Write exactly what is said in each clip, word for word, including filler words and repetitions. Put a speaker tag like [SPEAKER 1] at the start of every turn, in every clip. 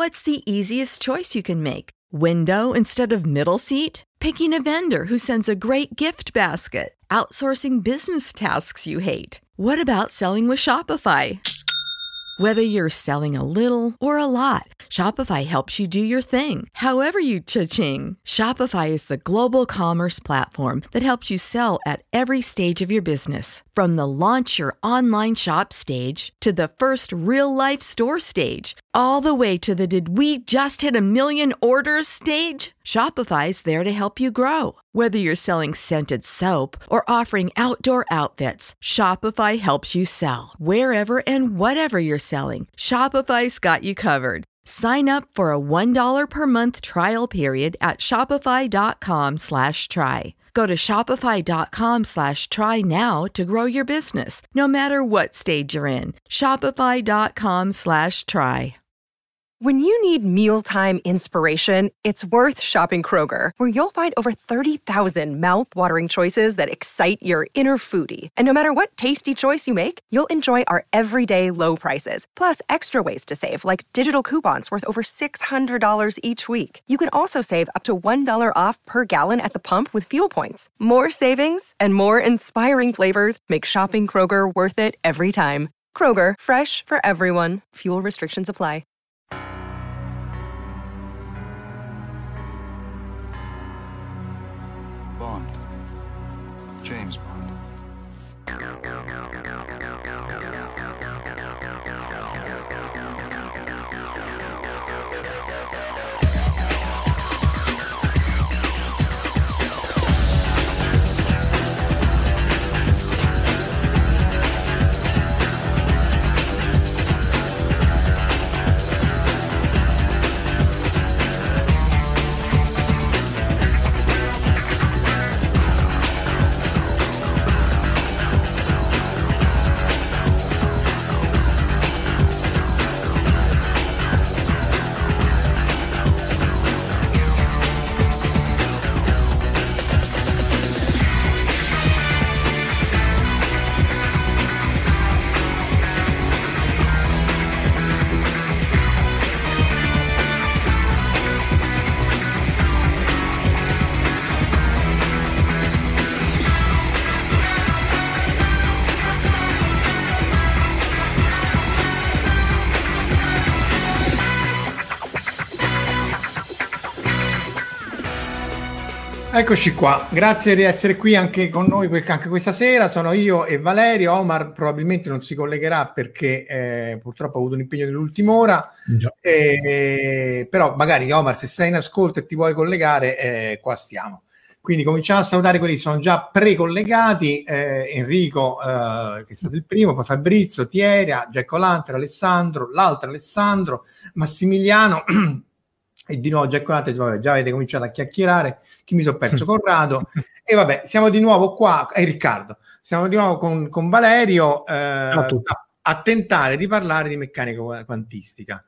[SPEAKER 1] What's the easiest choice you can make? Window instead of middle seat? Picking a vendor who sends a great gift basket? Outsourcing business tasks you hate? What about selling with Shopify? Whether you're selling a little or a lot, Shopify helps you do your thing, however you cha-ching. Shopify is the global commerce platform that helps you sell at every stage of your business. From the launch your online shop stage to the first real-life store stage, all the way to the did we just hit a million orders stage. Shopify's there to help you grow. Whether you're selling scented soap or offering outdoor outfits, Shopify helps you sell. Wherever and whatever you're selling, Shopify's got you covered. Sign up for a one dollar per month trial period at shopify.com slash try. Go to shopify.com slash try now to grow your business, no matter what stage you're in. Shopify.com slash try.
[SPEAKER 2] When you need mealtime inspiration, it's worth shopping Kroger, where you'll find over thirty thousand mouth-watering choices that excite your inner foodie. And no matter what tasty choice you make, you'll enjoy our everyday low prices, plus extra ways to save, like digital coupons worth over six hundred dollars each week. You can also save up to one dollar off per gallon at the pump with fuel points. More savings and more inspiring flavors make shopping Kroger worth it every time. Kroger, fresh for everyone. Fuel restrictions apply.
[SPEAKER 3] Bond. James Bond.
[SPEAKER 4] Eccoci qua, grazie di essere qui anche con noi perché anche questa sera sono io e Valerio. Omar probabilmente non si collegherà perché eh, purtroppo ha avuto un impegno dell'ultima ora, eh, però magari Omar, se sei in ascolto e ti vuoi collegare, eh, qua stiamo. Quindi cominciamo a salutare quelli che sono già precollegati, eh, Enrico eh, che è stato il primo, poi Fabrizio, Tieria, Giacomo Lanter, Alessandro, l'altro Alessandro, Massimiliano e di nuovo Giacomo Lanter, già avete cominciato a chiacchierare. Chi mi sono perso? Corrado. E vabbè, siamo di nuovo qua, e eh, Riccardo, siamo di nuovo con, con Valerio eh, a, a tentare di parlare di meccanica quantistica.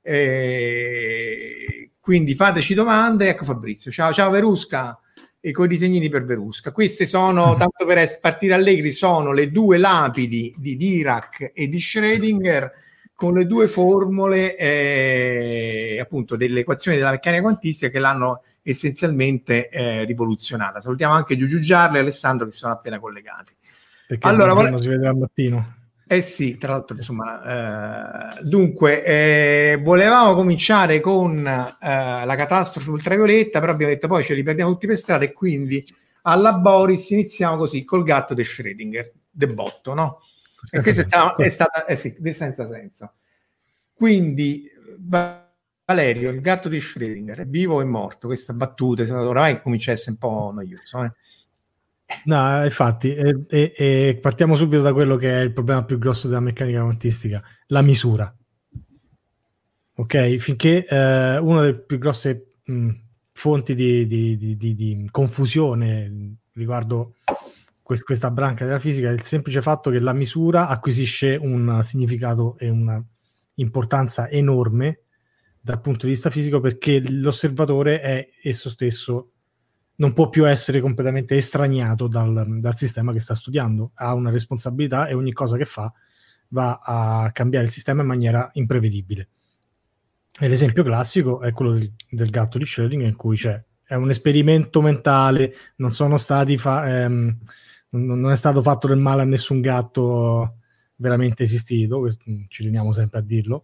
[SPEAKER 4] Eh, quindi fateci domande. Ecco Fabrizio, ciao, ciao Verusca, e con i disegnini per Verusca. Queste sono, mm-hmm. tanto per partire allegri, sono le due lapidi di Dirac e di Schrödinger con le due formule eh, appunto delle equazioni della meccanica quantistica che l'hanno essenzialmente eh, rivoluzionata. Salutiamo anche Giugiu Giarle e Alessandro che sono appena collegati.
[SPEAKER 5] Perché
[SPEAKER 4] allora
[SPEAKER 5] vole... si vede al mattino.
[SPEAKER 4] Eh sì, tra l'altro insomma eh, dunque eh, volevamo cominciare con eh, la catastrofe ultravioletta, però abbiamo detto poi ce li perdiamo tutti per strada e quindi alla Boris iniziamo così col gatto di Schrödinger, de botto, no? E questa è stata, è stata eh sì, senza senso. Quindi Valerio, il gatto di Schrödinger, è vivo o è morto? Questa battuta oramai comincia a essere un po' noioso. Eh?
[SPEAKER 5] No, infatti, e, e, e partiamo subito da quello che è il problema più grosso della meccanica quantistica, la misura. Ok? Finché eh, una delle più grosse mh, fonti di, di, di, di, di confusione riguardo quest- questa branca della fisica è il semplice fatto che la misura acquisisce un significato e una importanza enorme dal punto di vista fisico, perché l'osservatore è esso stesso, non può più essere completamente estraniato dal, dal sistema che sta studiando, ha una responsabilità e ogni cosa che fa va a cambiare il sistema in maniera imprevedibile. E l'esempio classico è quello del, del gatto di Schrödinger, in cui c'è è un esperimento mentale, non sono stati fa- ehm, non è stato fatto del male a nessun gatto veramente esistito, questo, ci teniamo sempre a dirlo.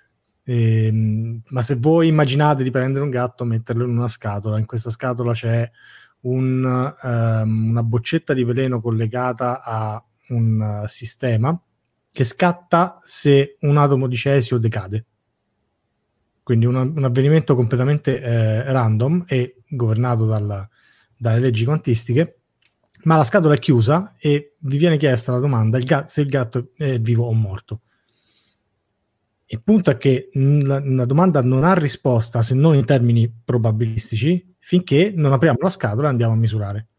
[SPEAKER 5] Ehm, ma se voi immaginate di prendere un gatto, metterlo in una scatola, in questa scatola c'è un, um, una boccetta di veleno collegata a un uh, sistema che scatta se un atomo di cesio decade. Quindi un, un avvenimento completamente eh, random e governato dalla, dalle leggi quantistiche, ma la scatola è chiusa e vi viene chiesta la domanda il gatto, se il gatto è vivo o morto. Il punto è che la, la domanda non ha risposta, se non in termini probabilistici, finché non apriamo la scatola e andiamo a misurare.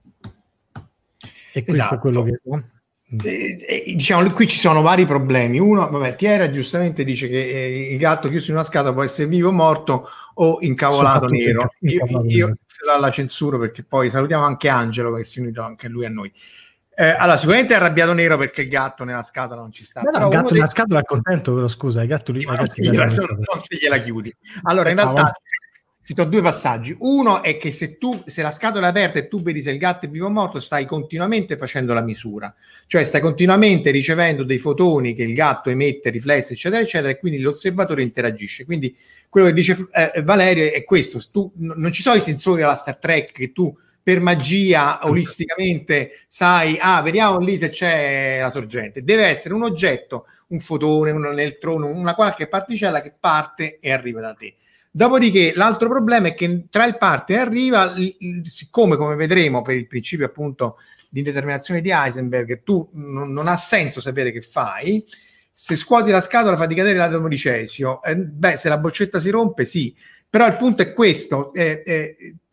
[SPEAKER 5] E questo esatto. è quello che... No?
[SPEAKER 4] Eh, eh, diciamo, qui ci sono vari problemi. Uno, vabbè, Tiera giustamente dice che eh, il gatto chiuso in una scatola può essere vivo o morto o incavolato nero. Io, io la, la censuro perché poi salutiamo anche Angelo che si è unito anche lui a noi. Eh, allora, sicuramente è arrabbiato nero perché il gatto nella scatola non ci sta.
[SPEAKER 5] Beh,
[SPEAKER 4] però
[SPEAKER 5] il gatto
[SPEAKER 4] dei...
[SPEAKER 5] nella scatola è contento, però scusa, i gatti, sì, i gatti
[SPEAKER 4] non, gliela, non, non se gliela chiudi. Allora, in realtà ah, ci sono due passaggi. Uno è che se tu se la scatola è aperta e tu vedi se il gatto è vivo o morto, stai continuamente facendo la misura, cioè stai continuamente ricevendo dei fotoni che il gatto emette, riflessi, eccetera, eccetera, e quindi l'osservatore interagisce. Quindi quello che dice eh, Valerio è questo: tu, n- non ci sono i sensori alla Star Trek che tu per magia olisticamente sai, ah, vediamo lì se c'è la sorgente. Deve essere un oggetto, un fotone, un elettrone, una qualche particella che parte e arriva da te. Dopodiché l'altro problema è che tra il parte e arriva, siccome come vedremo per il principio appunto di indeterminazione di Heisenberg, tu non, non ha senso sapere che fai. Se scuoti la scatola fa decadere l'atomo di cesio, eh, beh, se la boccetta si rompe sì, però il punto è questo, eh, eh,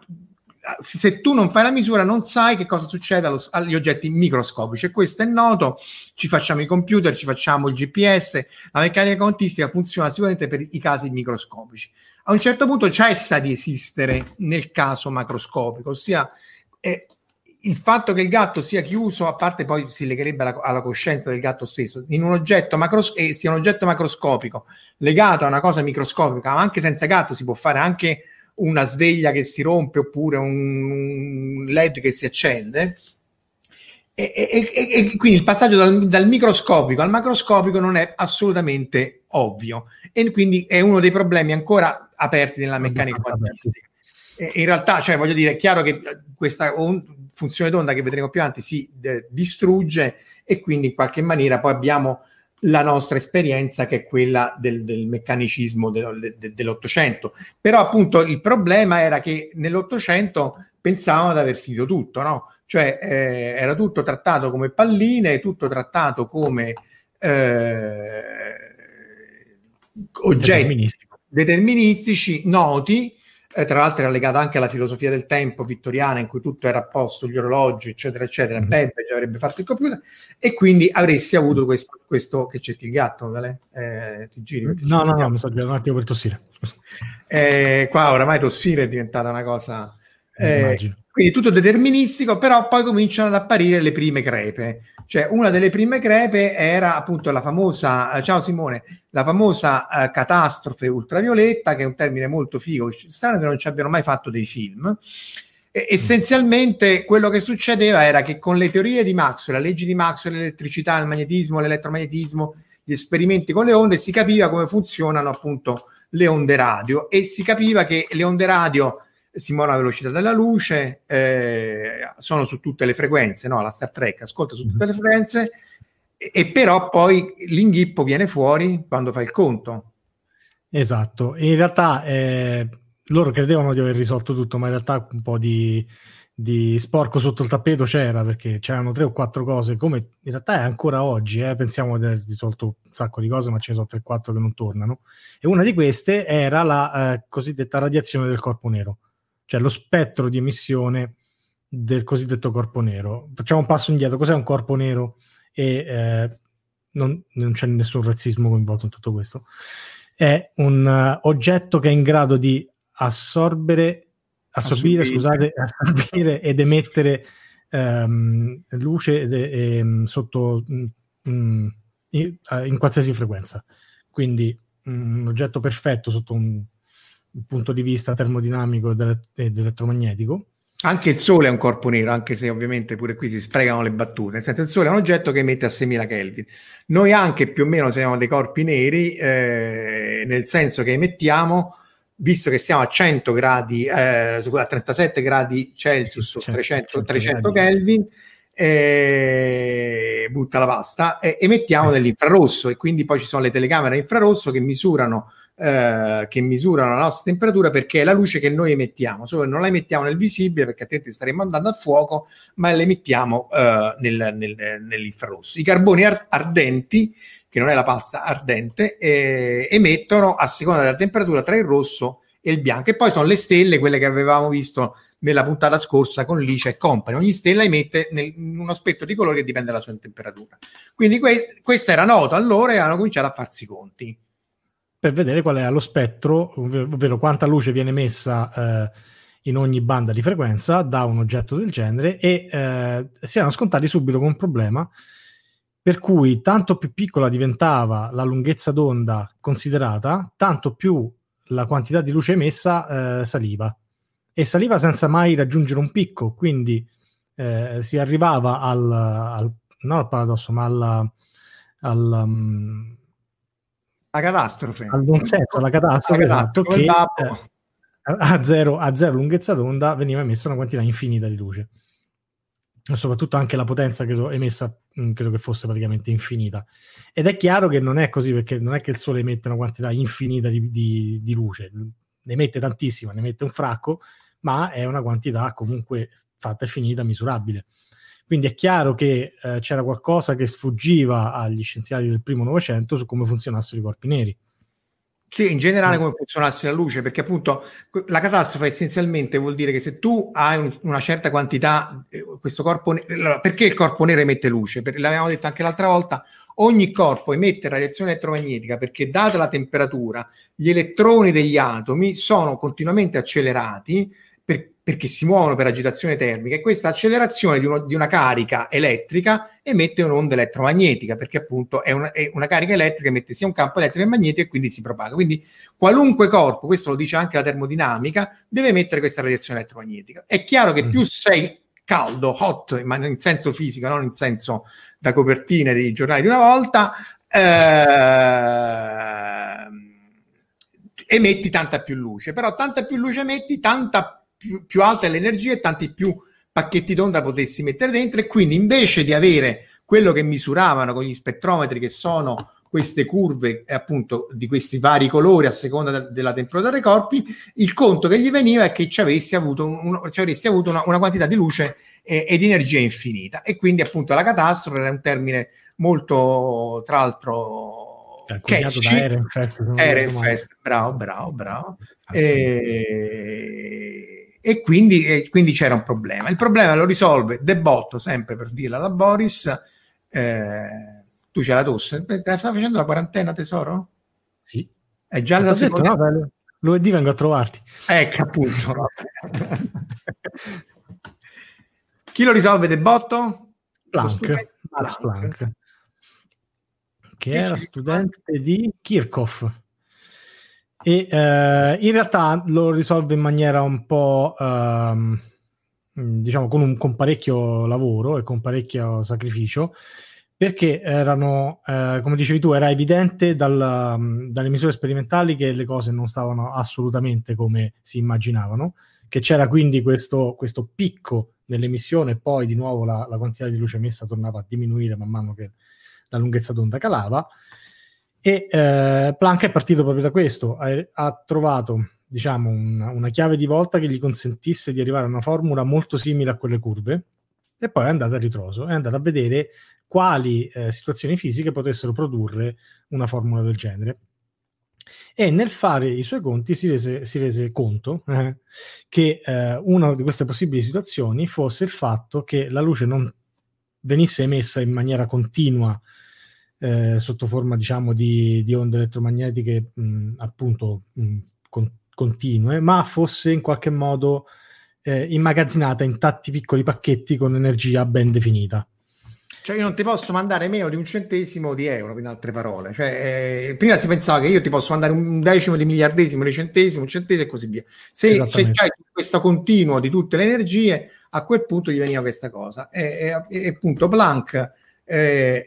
[SPEAKER 4] se tu non fai la misura non sai che cosa succede allo, agli oggetti microscopici, e questo è noto. Ci facciamo i computer, ci facciamo il G P S, la meccanica quantistica funziona sicuramente per i casi microscopici. A un certo punto cessa di esistere nel caso macroscopico, ossia eh, il fatto che il gatto sia chiuso, a parte poi si legherebbe alla, alla coscienza del gatto stesso, in un oggetto macros- eh, sia un oggetto macroscopico legato a una cosa microscopica, ma anche senza gatto si può fare anche una sveglia che si rompe oppure un L E D che si accende, e, e, e, e quindi il passaggio dal, dal microscopico al macroscopico non è assolutamente ovvio, e quindi è uno dei problemi ancora aperti nella meccanica quantistica. E in realtà, cioè, voglio dire, è chiaro che questa on- funzione d'onda che vedremo più avanti si de- distrugge, e quindi in qualche maniera poi abbiamo la nostra esperienza che è quella del, del meccanicismo del, de, dell'Ottocento. Però appunto il problema era che nell'Ottocento pensavano di aver finito tutto, no? Cioè eh, era tutto trattato come palline, tutto trattato come eh, oggetti deterministici noti. Eh, tra l'altro era legata anche alla filosofia del tempo vittoriana, in cui tutto era a posto, gli orologi, eccetera, eccetera. Mm-hmm. Babbage avrebbe fatto il computer, e quindi avresti avuto questo, questo che c'è il gatto, vale? Eh, ti giri?
[SPEAKER 5] No, no, no, mi sto girando un attimo per tossire.
[SPEAKER 4] Eh, qua oramai tossire è diventata una cosa... Eh,
[SPEAKER 5] Immagino.
[SPEAKER 4] Quindi tutto deterministico, però poi cominciano ad apparire le prime crepe. Cioè, una delle prime crepe era appunto la famosa, ciao Simone, la famosa uh, catastrofe ultravioletta, che è un termine molto figo, strano che non ci abbiano mai fatto dei film. E, essenzialmente quello che succedeva era che con le teorie di Maxwell, le leggi di Maxwell, l'elettricità, il magnetismo, l'elettromagnetismo, gli esperimenti con le onde, si capiva come funzionano appunto le onde radio, e si capiva che le onde radio si muovono alla velocità della luce, eh, sono su tutte le frequenze, no? La Star Trek ascolta su tutte le frequenze, e, e però poi l'inghippo viene fuori quando fai il conto.
[SPEAKER 5] Esatto, in realtà eh, loro credevano di aver risolto tutto, ma in realtà un po' di, di sporco sotto il tappeto c'era, perché c'erano tre o quattro cose, come in realtà è ancora oggi, eh, pensiamo di aver risolto un sacco di cose, ma ce ne sono tre o quattro che non tornano, e una di queste era la eh, cosiddetta radiazione del corpo nero, cioè lo spettro di emissione del cosiddetto corpo nero. Facciamo un passo indietro: cos'è un corpo nero? E eh, non, non c'è nessun razzismo coinvolto in tutto questo. È un uh, oggetto che è in grado di assorbere, assorbire, assorbire. scusate, assorbire ed emettere um, luce ed, e, sotto um, in, in qualsiasi frequenza. Quindi un oggetto perfetto sotto un, un punto di vista termodinamico ed elettromagnetico.
[SPEAKER 4] Anche il Sole è un corpo nero, anche se ovviamente pure qui si sprecano le battute, nel senso il Sole è un oggetto che emette a seimila Kelvin. Noi anche più o meno siamo dei corpi neri, eh, nel senso che emettiamo, visto che siamo a cento gradi, eh, a trentasette gradi Celsius, cento, trecento, trecento Kelvin, eh, butta la pasta, eh, emettiamo dell'infrarosso, e quindi poi ci sono le telecamere infrarosso che misurano Eh, che misurano la nostra temperatura, perché è la luce che noi emettiamo, solo non la emettiamo nel visibile perché altrimenti staremmo andando al fuoco, ma la emettiamo eh, nel, nel, nell'infrarosso. I carboni ar- ardenti, che non è la pasta ardente, eh, emettono a seconda della temperatura tra il rosso e il bianco, e poi sono le stelle, quelle che avevamo visto nella puntata scorsa con Licia e Company. Ogni stella emette nel, uno spettro di colore che dipende dalla sua temperatura. Quindi que- questo era noto allora e hanno cominciato a farsi i conti
[SPEAKER 5] per vedere qual è lo spettro, ovvero, ovvero quanta luce viene messa eh, in ogni banda di frequenza da un oggetto del genere, e eh, si erano scontati subito con un problema per cui tanto più piccola diventava la lunghezza d'onda considerata, tanto più la quantità di luce emessa eh, saliva, e saliva senza mai raggiungere un picco, quindi eh, si arrivava al, al non al paradosso, ma al, al um,
[SPEAKER 4] la catastrofe,
[SPEAKER 5] al non senso, alla catastrofe,
[SPEAKER 4] la
[SPEAKER 5] esatto,
[SPEAKER 4] catastrofe
[SPEAKER 5] che eh, a, zero, a zero lunghezza d'onda veniva emessa una quantità infinita di luce, e soprattutto anche la potenza credo emessa mh, credo che fosse praticamente infinita. Ed è chiaro che non è così, perché non è che il Sole emette una quantità infinita di, di, di luce, ne emette tantissima, ne emette un fracco, ma è una quantità comunque fatta e finita, misurabile. Quindi è chiaro che eh, c'era qualcosa che sfuggiva agli scienziati del primo Novecento su come funzionassero i corpi neri.
[SPEAKER 4] Sì, in generale come funzionasse la luce, perché appunto la catastrofe essenzialmente vuol dire che se tu hai un, una certa quantità, eh, questo corpo nero, perché il corpo nero emette luce? Per, l'avevamo detto anche l'altra volta, ogni corpo emette radiazione elettromagnetica perché, data la temperatura, gli elettroni degli atomi sono continuamente accelerati per, perché si muovono per agitazione termica, e questa accelerazione di, uno, di una carica elettrica emette un'onda elettromagnetica, perché appunto è una, è una carica elettrica, emette sia un campo elettrico che magnetico e quindi si propaga. Quindi qualunque corpo, questo lo dice anche la termodinamica, deve emettere questa radiazione elettromagnetica. È chiaro che più sei caldo, hot, ma in senso fisico, non in senso da copertine dei giornali di una volta, eh, emetti tanta più luce, però tanta più luce emetti, tanta più, più alta è l'energia e tanti più pacchetti d'onda potessi mettere dentro, e quindi invece di avere quello che misuravano con gli spettrometri, che sono queste curve appunto di questi vari colori a seconda de- della temperatura dei corpi, il conto che gli veniva è che ci avessi avuto, un, ci avresti avuto una, una quantità di luce e, e di energia infinita, e quindi appunto la catastrofe era un termine molto, tra l'altro, catchy, da Ehrenfest, Ehrenfest, bravo, bravo, bravo, e, e, quindi, e quindi c'era un problema. Il problema lo risolve De Botto, sempre per dirla da Boris. eh, Tu c'è la tosse? Stai facendo la quarantena, tesoro?
[SPEAKER 5] Sì.
[SPEAKER 4] È già la seconda...
[SPEAKER 5] detto, no, lunedì vengo a trovarti.
[SPEAKER 4] Ecco, appunto. Chi lo risolve, De Botto?
[SPEAKER 5] Planck. Max Planck. Planck. Che, che era studente Planck? Di Kirchhoff. E eh, in realtà lo risolve in maniera un po'... Um, diciamo con, un, con parecchio lavoro e con parecchio sacrificio, perché erano, eh, come dicevi tu, era evidente dal, dalle misure sperimentali che le cose non stavano assolutamente come si immaginavano, che c'era quindi questo, questo picco dell'emissione, e poi di nuovo la, la quantità di luce emessa tornava a diminuire man mano che la lunghezza d'onda calava, e eh, Planck è partito proprio da questo, ha, ha trovato diciamo una, una chiave di volta che gli consentisse di arrivare a una formula molto simile a quelle curve, e poi è andato a ritroso, è andato a vedere quali eh, situazioni fisiche potessero produrre una formula del genere, e nel fare i suoi conti si rese, si rese conto eh, che eh, una di queste possibili situazioni fosse il fatto che la luce non venisse emessa in maniera continua eh, sotto forma diciamo di, di onde elettromagnetiche mh, appunto mh, con, continue, ma fosse in qualche modo eh, immagazzinata in tanti piccoli pacchetti con energia ben definita.
[SPEAKER 4] Cioè io non ti posso mandare meno di un centesimo di euro, in altre parole. Cioè, eh, prima si pensava che io ti posso mandare un decimo di miliardesimo di centesimo, un centesimo e così via. Se c'è questo continuo di tutte le energie, a quel punto gli veniva questa cosa. E, e, e appunto Planck eh,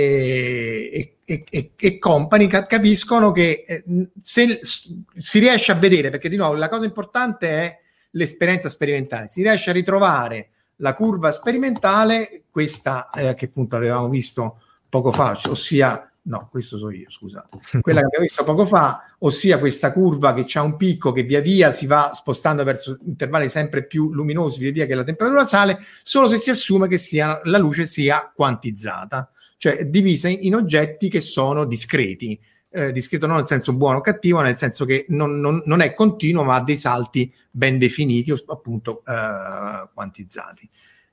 [SPEAKER 4] e, e, e, e company capiscono che eh, se si riesce a vedere, perché di nuovo la cosa importante è l'esperienza sperimentale, si riesce a ritrovare la curva sperimentale, questa eh, che appunto avevamo visto poco fa, ossia, no, questo so io, scusate, quella che abbiamo visto poco fa, ossia questa curva che c'ha un picco che via via si va spostando verso intervalli sempre più luminosi, via via che la temperatura sale, solo se si assume che sia, la luce sia quantizzata, cioè divisa in, in oggetti che sono discreti. Eh, discreto non nel senso buono o cattivo, nel senso che non, non, non è continuo, ma ha dei salti ben definiti, appunto eh, quantizzati.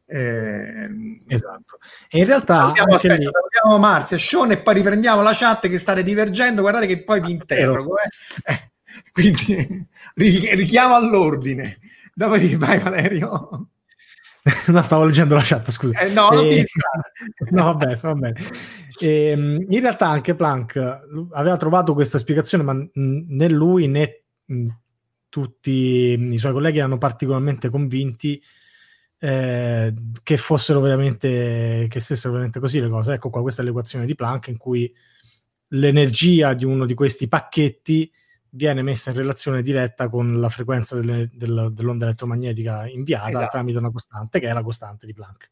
[SPEAKER 4] Eh,
[SPEAKER 5] esatto. E in realtà
[SPEAKER 4] salutiamo, aspetta, lì... salutiamo Marzia, Sean, e poi riprendiamo la chat che state divergendo. Guardate che poi vi interrogo. Eh. Eh, quindi richiamo all'ordine. Dopodiché vai Valerio.
[SPEAKER 5] No, stavo leggendo la chat, scusa.
[SPEAKER 4] Eh, no, non
[SPEAKER 5] e... no, vabbè, va bene. E, in realtà anche Planck aveva trovato questa spiegazione, ma né lui né mh, tutti i suoi colleghi erano particolarmente convinti eh, che fossero veramente, che stessero veramente così le cose. Ecco qua, questa è l'equazione di Planck in cui l'energia di uno di questi pacchetti viene messa in relazione diretta con la frequenza delle, del, dell'onda elettromagnetica inviata, esatto, tramite una costante che è la costante di Planck.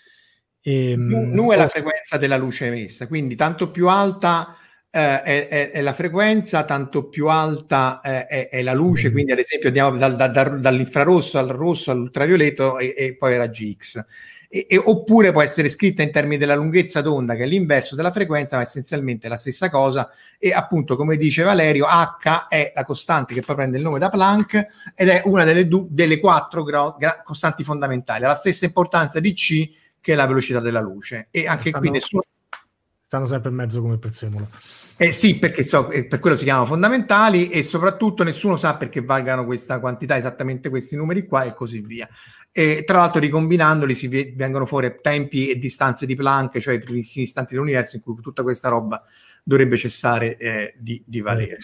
[SPEAKER 5] E,
[SPEAKER 4] nu è la frequenza della luce emessa, quindi tanto più alta eh, è, è, è la frequenza, tanto più alta eh, è, è la luce, mm. quindi ad esempio andiamo dal, da, da, dall'infrarosso al rosso all'ultravioletto e, e poi ai raggi X. E, e, oppure può essere scritta in termini della lunghezza d'onda, che è l'inverso della frequenza, ma essenzialmente la stessa cosa. E appunto, come dice Valerio, H è la costante che poi prende il nome da Planck ed è una delle, delle quattro costanti fondamentali, ha la stessa importanza di C, che è la velocità della luce. E anche
[SPEAKER 5] stanno,
[SPEAKER 4] qui nessuno...
[SPEAKER 5] stanno sempre in mezzo come prezzemolo.
[SPEAKER 4] Eh sì, perché so, per quello si chiamano fondamentali, e soprattutto nessuno sa perché valgano questa quantità, esattamente questi numeri qua e così via. E tra l'altro ricombinandoli si v- vengono fuori tempi e distanze di Planck, cioè i primissimi istanti dell'universo, in cui tutta questa roba dovrebbe cessare eh, di, di valere.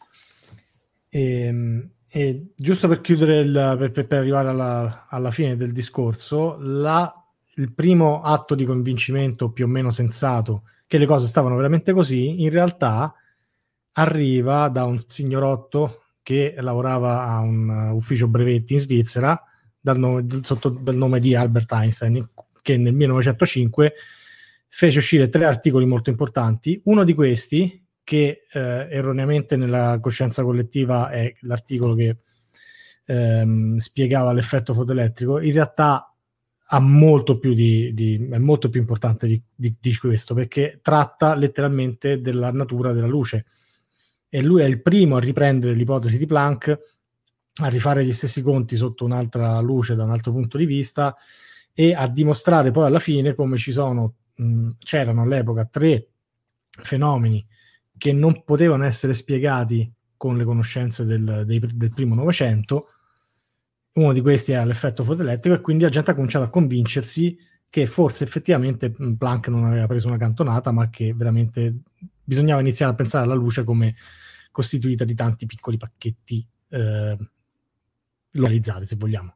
[SPEAKER 5] E, e giusto per chiudere, il, per, per, per arrivare alla, alla fine del discorso, la, il primo atto di convincimento più o meno sensato che le cose stavano veramente così, in realtà arriva da un signorotto che lavorava a un ufficio brevetti in Svizzera, dal nome, sotto dal nome di Albert Einstein, che nel millenovecentocinque fece uscire tre articoli molto importanti. Uno di questi, che eh, erroneamente nella coscienza collettiva è l'articolo che ehm, spiegava l'effetto fotoelettrico, in realtà ha molto più di, di è molto più importante di, di, di questo, perché tratta letteralmente della natura della luce, e lui è il primo a riprendere l'ipotesi di Planck, a rifare gli stessi conti sotto un'altra luce, da un altro punto di vista, e a dimostrare poi alla fine come ci sono mh, c'erano all'epoca tre fenomeni che non potevano essere spiegati con le conoscenze del, dei, del primo Novecento. Uno di questi è l'effetto fotoelettrico, e quindi la gente ha cominciato a convincersi che forse effettivamente Planck non aveva preso una cantonata, ma che veramente bisognava iniziare a pensare alla luce come costituita di tanti piccoli pacchetti eh, localizzati, se vogliamo.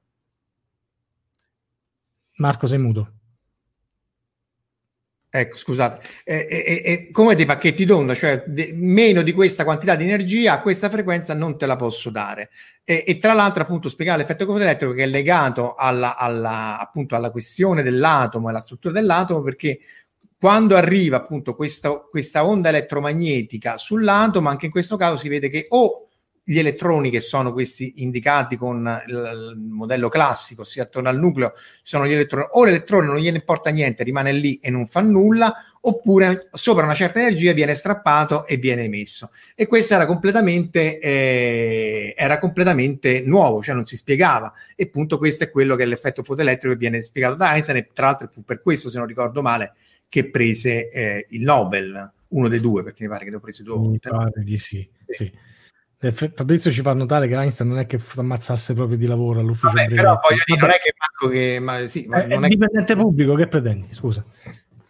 [SPEAKER 5] Marco, sei muto.
[SPEAKER 4] Ecco, scusate, eh, eh, eh, come dei pacchetti d'onda, cioè de- meno di questa quantità di energia a questa frequenza non te la posso dare. E, e tra l'altro appunto spiegare l'effetto fotoelettrico, che è legato alla, alla, appunto alla questione dell'atomo e alla struttura dell'atomo, perché quando arriva appunto questa, questa onda elettromagnetica sull'atomo, anche in questo caso si vede che o gli elettroni, che sono questi indicati con il, il modello classico, ossia attorno al nucleo sono gli elettroni, o l'elettrone non gliene importa niente, rimane lì e non fa nulla, oppure sopra una certa energia viene strappato e viene emesso. E questo era completamente eh, era completamente nuovo, cioè non si spiegava, e appunto questo è quello che è l'effetto fotoelettrico che viene spiegato da Einstein, e tra l'altro fu per questo, se non ricordo male, che prese eh, il Nobel, uno dei due, perché mi pare che ne ho preso due volte.
[SPEAKER 5] Mi pare di sì, sì. Fabrizio ci fa notare che Einstein non è che si ammazzasse proprio di lavoro all'ufficio.
[SPEAKER 4] Vabbè, però voglio dire, non è che Marco che ma, sì, ma
[SPEAKER 5] è,
[SPEAKER 4] non
[SPEAKER 5] è
[SPEAKER 4] è
[SPEAKER 5] dipendente pubblico, che pretendi, scusa.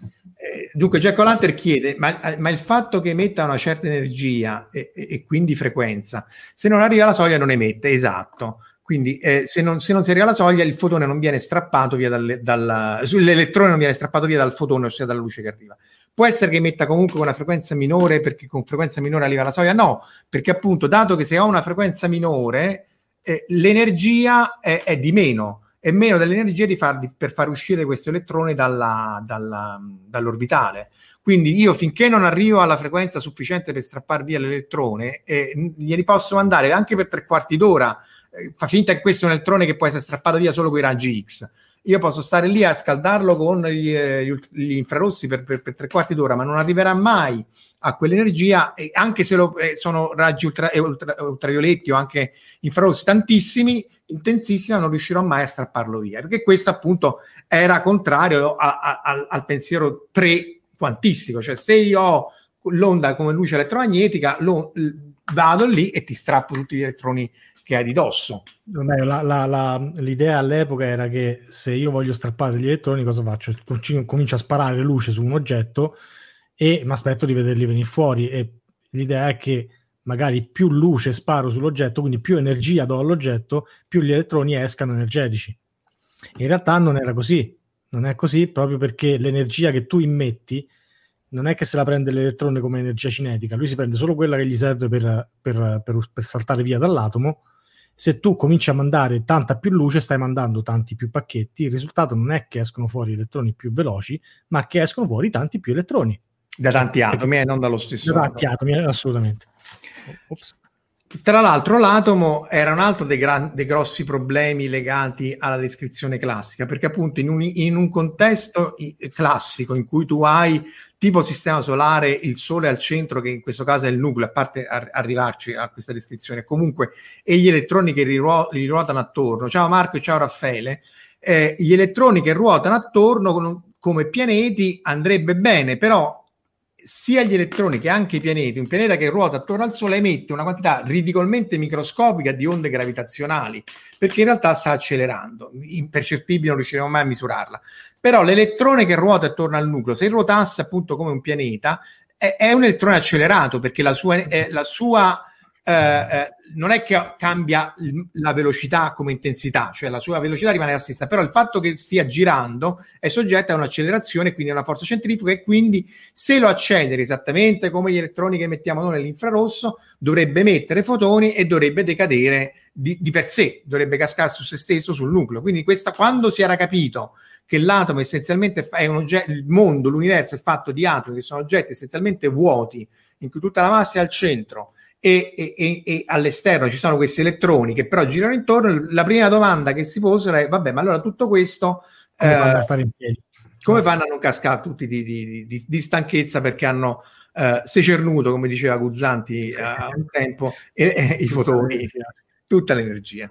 [SPEAKER 4] Eh, dunque Jack O'Lantern chiede, ma, ma il fatto che emetta una certa energia e, e, e quindi frequenza, se non arriva alla soglia non emette, esatto. Quindi eh, se, non, se non si arriva alla soglia il fotone non viene strappato via dal, dal, l'elettrone non viene strappato via dal fotone, ossia dalla luce che arriva. Può essere che emetta comunque con una frequenza minore perché con frequenza minore arriva alla soglia? No, perché appunto dato che se ho una frequenza minore eh, l'energia è, è di meno, è meno dell'energia di far, di, per far uscire questo elettrone dalla, dalla, dall'orbitale. Quindi io finché non arrivo alla frequenza sufficiente per strappar via l'elettrone, eh, glieli posso mandare anche per tre quarti d'ora. Fa finta che questo è un elettrone che può essere strappato via solo con i raggi X. Io posso stare lì a scaldarlo con gli, gli infrarossi per, per, per tre quarti d'ora, ma non arriverà mai a quell'energia, e anche se lo, eh, sono raggi ultra, eh, ultra, ultravioletti o anche infrarossi tantissimi, intensissimi, non riuscirò mai a strapparlo via, perché questo appunto era contrario a, a, a, al pensiero pre-quantistico, cioè se io ho l'onda come luce elettromagnetica, lo, vado lì e ti strappo tutti gli elettroni che hai di dosso.
[SPEAKER 5] La, la, la, l'idea all'epoca era che se io voglio strappare gli elettroni, cosa faccio? Comincio a sparare luce su un oggetto e mi aspetto di vederli venire fuori, e l'idea è che magari più luce sparo sull'oggetto, quindi più energia do all'oggetto, più gli elettroni escano energetici. In realtà non era così, non è così proprio perché l'energia che tu immetti non è che se la prende l'elettrone come energia cinetica, lui si prende solo quella che gli serve per, per, per, per saltare via dall'atomo. Se tu cominci a mandare tanta più luce, stai mandando tanti più pacchetti, il risultato non è che escono fuori elettroni più veloci, ma che escono fuori tanti più elettroni.
[SPEAKER 4] Da tanti atomi e non dallo stesso
[SPEAKER 5] da tanti atomi, assolutamente. Ops.
[SPEAKER 4] Tra l'altro l'atomo era un altro dei, gran, dei grossi problemi legati alla descrizione classica, perché appunto in un, in un contesto classico in cui tu hai tipo sistema solare, il Sole al centro, che in questo caso è il nucleo, a parte a, arrivarci a questa descrizione, comunque, e gli elettroni che riruo- gli ruotano attorno. Ciao Marco e ciao Raffaele. Eh, gli elettroni che ruotano attorno con, come pianeti andrebbe bene, però sia gli elettroni che anche i pianeti, un pianeta che ruota attorno al Sole emette una quantità ridicolmente microscopica di onde gravitazionali, perché in realtà sta accelerando, impercettibile, non riusciremo mai a misurarla. Però l'elettrone che ruota attorno al nucleo, se ruotasse appunto come un pianeta, è, è un elettrone accelerato, perché la sua, è, la sua eh, eh, non è che cambia la velocità come intensità, cioè la sua velocità rimane la stessa, però il fatto che stia girando è soggetta a un'accelerazione, quindi a una forza centrifuga, e quindi se lo acceleri esattamente come gli elettroni che mettiamo noi nell'infrarosso, dovrebbe emettere fotoni e dovrebbe decadere di, di per sé, dovrebbe cascare su se stesso, sul nucleo. Quindi questa, quando si era capito che l'atomo essenzialmente è un oggetto, il mondo, l'universo è fatto di atomi che sono oggetti essenzialmente vuoti, in cui tutta la massa è al centro e, e, e, e all'esterno ci sono questi elettroni che però girano intorno, la prima domanda che si posero è: vabbè, ma allora tutto questo
[SPEAKER 5] come
[SPEAKER 4] eh,
[SPEAKER 5] fanno a stare in piedi?
[SPEAKER 4] Come fanno a non cascare tutti di, di, di, di stanchezza perché hanno eh, secernuto, come diceva Guzzanti eh, a un tempo, e, e i fotoni, tutta l'energia.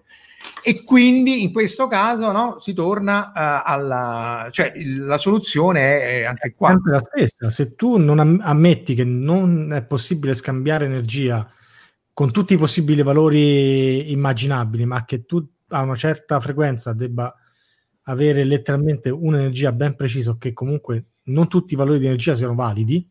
[SPEAKER 4] E quindi in questo caso, no, si torna uh, alla, cioè la soluzione è anche qua
[SPEAKER 5] sempre la stessa. Se tu non am- ammetti che non è possibile scambiare energia con tutti i possibili valori immaginabili, ma che tu a una certa frequenza debba avere letteralmente un'energia ben precisa, che comunque non tutti i valori di energia siano validi,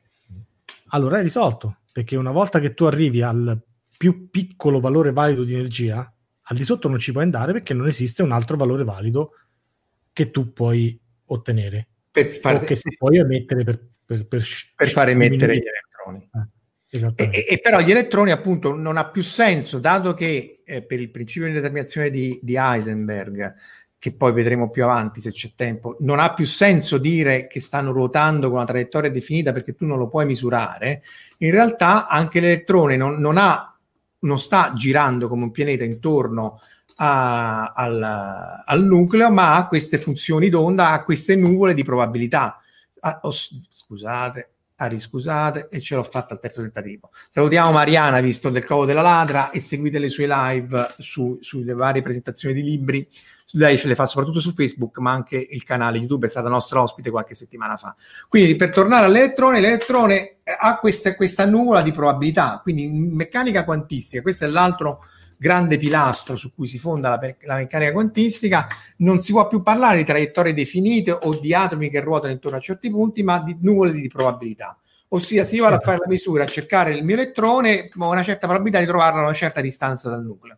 [SPEAKER 5] allora è risolto, perché una volta che tu arrivi al più piccolo valore valido di energia, al di sotto non ci puoi andare, perché non esiste un altro valore valido che tu puoi ottenere
[SPEAKER 4] per far,
[SPEAKER 5] o che si puoi emettere per, per, per,
[SPEAKER 4] per far emettere gli elettroni.
[SPEAKER 5] Eh, esattamente.
[SPEAKER 4] E, e però gli elettroni appunto non ha più senso, dato che eh, per il principio di determinazione di, di Heisenberg, che poi vedremo più avanti se c'è tempo, non ha più senso dire che stanno ruotando con una traiettoria definita, perché tu non lo puoi misurare. In realtà anche l'elettrone non, non ha non sta girando come un pianeta intorno a, al, al nucleo, ma ha queste funzioni d'onda, ha queste nuvole di probabilità. Ah, oh, scusate, Ari, scusate, e ce l'ho fatta al terzo tentativo. Salutiamo Mariana, visto del Covo della Ladra, e seguite le sue live su, sulle varie presentazioni di libri. Lei le fa soprattutto su Facebook, ma anche il canale YouTube, è stata nostra ospite qualche settimana fa. Quindi, per tornare all'elettrone, l'elettrone ha questa, questa nuvola di probabilità. Quindi in meccanica quantistica, questo è l'altro grande pilastro su cui si fonda la, la meccanica quantistica, non si può più parlare di traiettorie definite o di atomi che ruotano intorno a certi punti, ma di nuvole di probabilità. Ossia, se io vado a fare la misura, a cercare il mio elettrone, ho una certa probabilità di trovarlo a una certa distanza dal nucleo.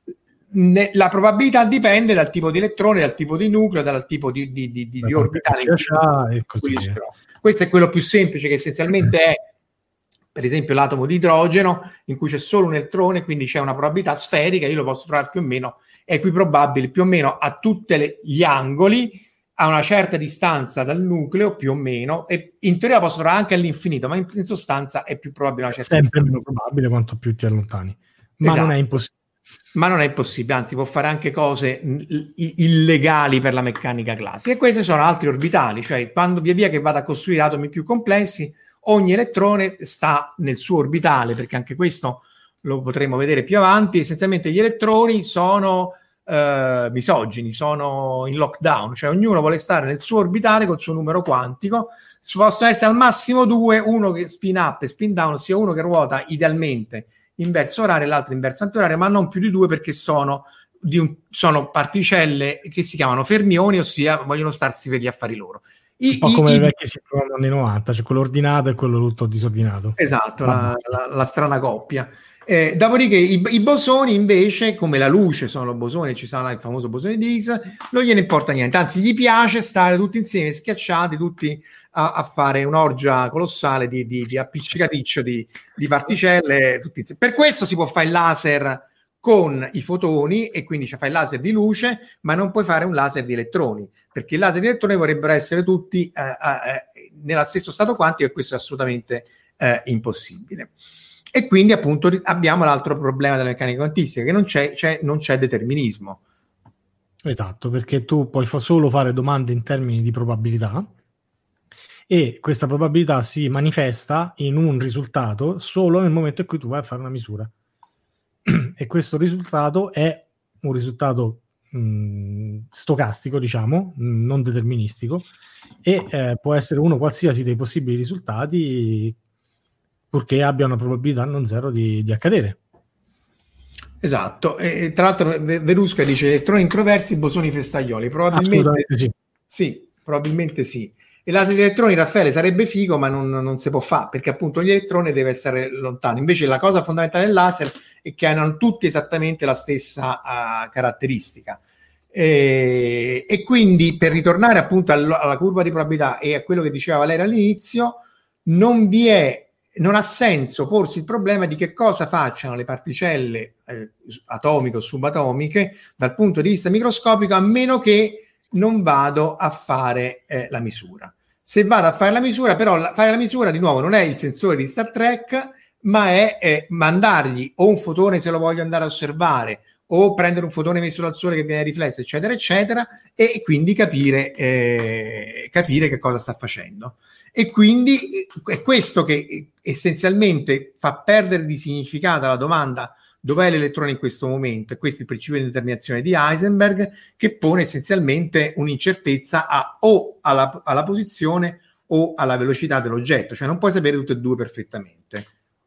[SPEAKER 4] Ne, la probabilità dipende dal tipo di elettrone, dal tipo di nucleo, dal tipo di, di, di, di orbitale.
[SPEAKER 5] E così via.
[SPEAKER 4] Questo è quello più semplice, che essenzialmente è, per esempio, l'atomo di idrogeno, in cui c'è solo un elettrone, quindi c'è una probabilità sferica, io lo posso trovare più o meno equiprobabile, più o meno a tutti gli angoli, a una certa distanza dal nucleo, più o meno, e in teoria lo posso trovare anche all'infinito, ma in, in sostanza è più probabile una certa
[SPEAKER 5] sempre
[SPEAKER 4] distanza.
[SPEAKER 5] Sempre più probabile quanto più ti allontani, ma
[SPEAKER 4] esatto.
[SPEAKER 5] non è impossibile.
[SPEAKER 4] Ma non è impossibile, anzi può fare anche cose illegali per la meccanica classica. E questi sono altri orbitali, cioè quando via via che vado a costruire atomi più complessi, ogni elettrone sta nel suo orbitale, perché anche questo lo potremo vedere più avanti. Essenzialmente gli elettroni sono eh, misogini, sono in lockdown, cioè ognuno vuole stare nel suo orbitale col suo numero quantico. Possono essere al massimo due, uno che spin up e spin down, ossia uno che ruota idealmente in verso orario e l'altro in verso antiorario, ma non più di due, perché sono, di un, sono particelle che si chiamano fermioni, ossia vogliono starsi per gli affari loro.
[SPEAKER 5] I, un po' come i, le vecchie si trovano anni novanta, cioè quello ordinato e quello tutto disordinato.
[SPEAKER 4] Esatto, la, la, la strana coppia. Eh, dopodiché i, i bosoni invece, come la luce sono bosoni, ci sarà il famoso bosone di Higgs, non gliene importa niente, anzi gli piace stare tutti insieme schiacciati, tutti a, a fare un'orgia colossale di, di, di appiccicaticcio di, di particelle tutti insieme. Per questo si può fare il laser con i fotoni, e quindi ci fai il laser di luce, ma non puoi fare un laser di elettroni, perché i laser di elettroni vorrebbero essere tutti eh, eh, nello stesso stato quantico, e questo è assolutamente eh, impossibile. E quindi appunto abbiamo l'altro problema della meccanica quantistica, che non c'è, c'è, non c'è determinismo.
[SPEAKER 5] Esatto, perché tu puoi fa solo fare domande in termini di probabilità, e questa probabilità si manifesta in un risultato solo nel momento in cui tu vai a fare una misura. E questo risultato è un risultato mh, stocastico, diciamo, mh, non deterministico, e eh, può essere uno qualsiasi dei possibili risultati, purché abbia una probabilità non zero di, di accadere.
[SPEAKER 4] Esatto, e tra l'altro Verusca dice elettroni introversi, bosoni festaglioli. Probabilmente
[SPEAKER 5] sì.
[SPEAKER 4] sì, probabilmente sì. E laser di elettroni, Raffaele, sarebbe figo, ma non, non si può fare, perché appunto gli elettroni deve essere lontano. Invece la cosa fondamentale del laser è che hanno tutti esattamente la stessa uh, caratteristica. E, e quindi, per ritornare appunto all- alla curva di probabilità e a quello che diceva Valeria all'inizio, non vi è non ha senso porsi il problema di che cosa facciano le particelle eh, atomiche o subatomiche dal punto di vista microscopico, a meno che non vado a fare eh, la misura. Se vado a fare la misura, però la, fare la misura di nuovo non è il sensore di Star Trek, ma è eh, mandargli o un fotone se lo voglio andare a osservare, o prendere un fotone messo dal sole che viene riflesso, eccetera, eccetera, e quindi capire, eh, capire che cosa sta facendo. E quindi è questo che essenzialmente fa perdere di significato alla domanda dov'è l'elettrone in questo momento, e questo è il principio di determinazione di Heisenberg, che pone essenzialmente un'incertezza a, o alla, alla posizione o alla velocità dell'oggetto, cioè non puoi sapere tutte e due perfettamente.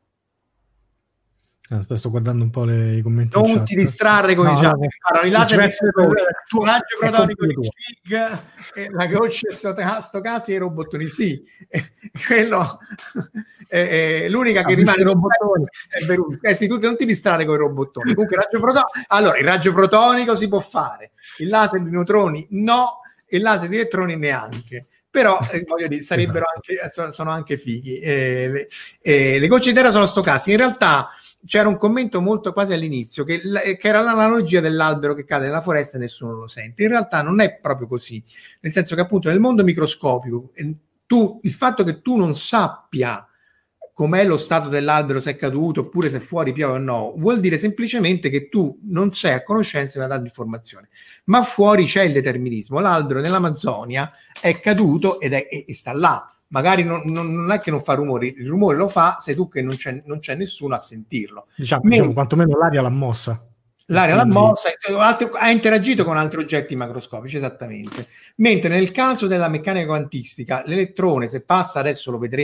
[SPEAKER 5] Aspetta, sto guardando un po' le, i commenti.
[SPEAKER 4] Non ti distrarre con
[SPEAKER 5] no,
[SPEAKER 4] i chat.
[SPEAKER 5] no,
[SPEAKER 4] I laser di tuo raggio protonico di Higgs, e la goccia stocastica e i robottoni. Sì, eh, quello è, è l'unica che ah, rimane i robottoni. È vero. Eh sì, tu non ti distrarre con i robottoni. Comunque, il raggio protonico, allora, il raggio protonico si può fare, il laser di neutroni no, e il laser di elettroni neanche. Però eh, voglio dire, sarebbero anche, sono anche fighi. Eh, le, eh, le gocce di terra sono stocastiche. In realtà c'era un commento molto quasi all'inizio che, che era l'analogia dell'albero che cade nella foresta e nessuno lo sente. In realtà non è proprio così, nel senso che appunto nel mondo microscopico tu, il fatto che tu non sappia com'è lo stato dell'albero, se è caduto oppure se fuori piove o no, vuol dire semplicemente che tu non sei a conoscenza di una data informazione, ma fuori c'è il determinismo. L'albero nell'Amazzonia è caduto ed è, e, e sta là. Magari non, non, non è che non fa rumore, il rumore lo fa, sei tu che non c'è, non c'è nessuno a sentirlo.
[SPEAKER 5] Diciamo, diciamo quantomeno l'aria l'ha mossa.
[SPEAKER 4] L'aria l'ha mossa, altri, ha interagito con altri oggetti macroscopici, esattamente. Mentre nel caso della meccanica quantistica, l'elettrone, se passa, adesso lo vedremo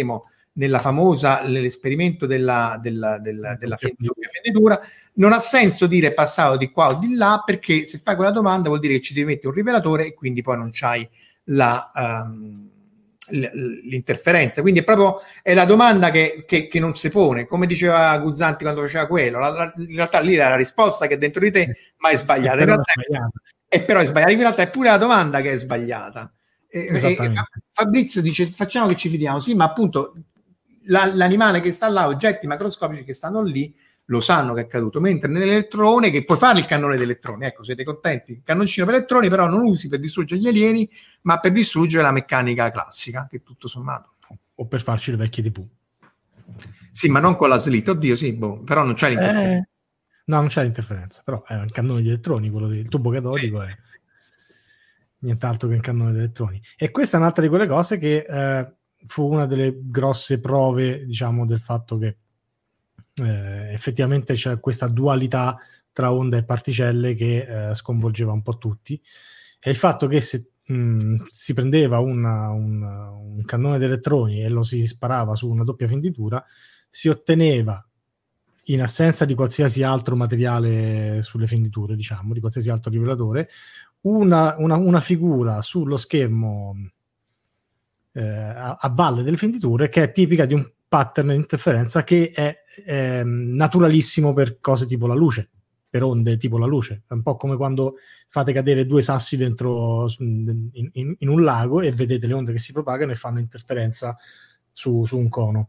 [SPEAKER 4] nella famosa l'esperimento della, della, della, della doppia fenditura, non ha senso dire passato di qua o di là, perché se fai quella domanda vuol dire che ci devi mettere un rivelatore e quindi poi non c'hai la, um, l'interferenza. Quindi è proprio è la domanda che, che, che non si pone, come diceva Guzzanti quando faceva quello, la, la, in realtà lì era la risposta che è dentro di te, ma è sbagliata. In realtà è sbagliata. E però è sbagliata, in realtà è pure la domanda che è sbagliata. E, e Fabrizio dice facciamo che ci fidiamo, sì, ma appunto la, l'animale che sta là, oggetti macroscopici che stanno lì lo sanno che è caduto, mentre nell'elettrone, che puoi fare il cannone di elettroni, ecco, siete contenti, il cannoncino per elettroni però non lo usi per distruggere gli alieni, ma per distruggere la meccanica classica, che tutto sommato,
[SPEAKER 5] o per farci le vecchie tivù.
[SPEAKER 4] Sì, ma non con la slit, oddio sì, boh, però non c'è l'interferenza.
[SPEAKER 5] Eh, no, non c'è l'interferenza, però è un cannone di elettroni, quello del tubo catodico, sì. È nient'altro che un cannone di elettroni. E questa è un'altra di quelle cose che eh, fu una delle grosse prove, diciamo, del fatto che eh, effettivamente c'è questa dualità tra onda e particelle che eh, sconvolgeva un po' tutti. E il fatto che se mh, si prendeva una, una, un cannone di elettroni e lo si sparava su una doppia fenditura, si otteneva, in assenza di qualsiasi altro materiale sulle fenditure, diciamo, di qualsiasi altro rivelatore, una, una, una figura sullo schermo eh, a, a valle delle fenditure che è tipica di un pattern di interferenza che è eh, naturalissimo per cose tipo la luce, per onde tipo la luce. È un po' come quando fate cadere due sassi dentro in, in, in un lago e vedete le onde che si propagano e fanno interferenza su, su un cono.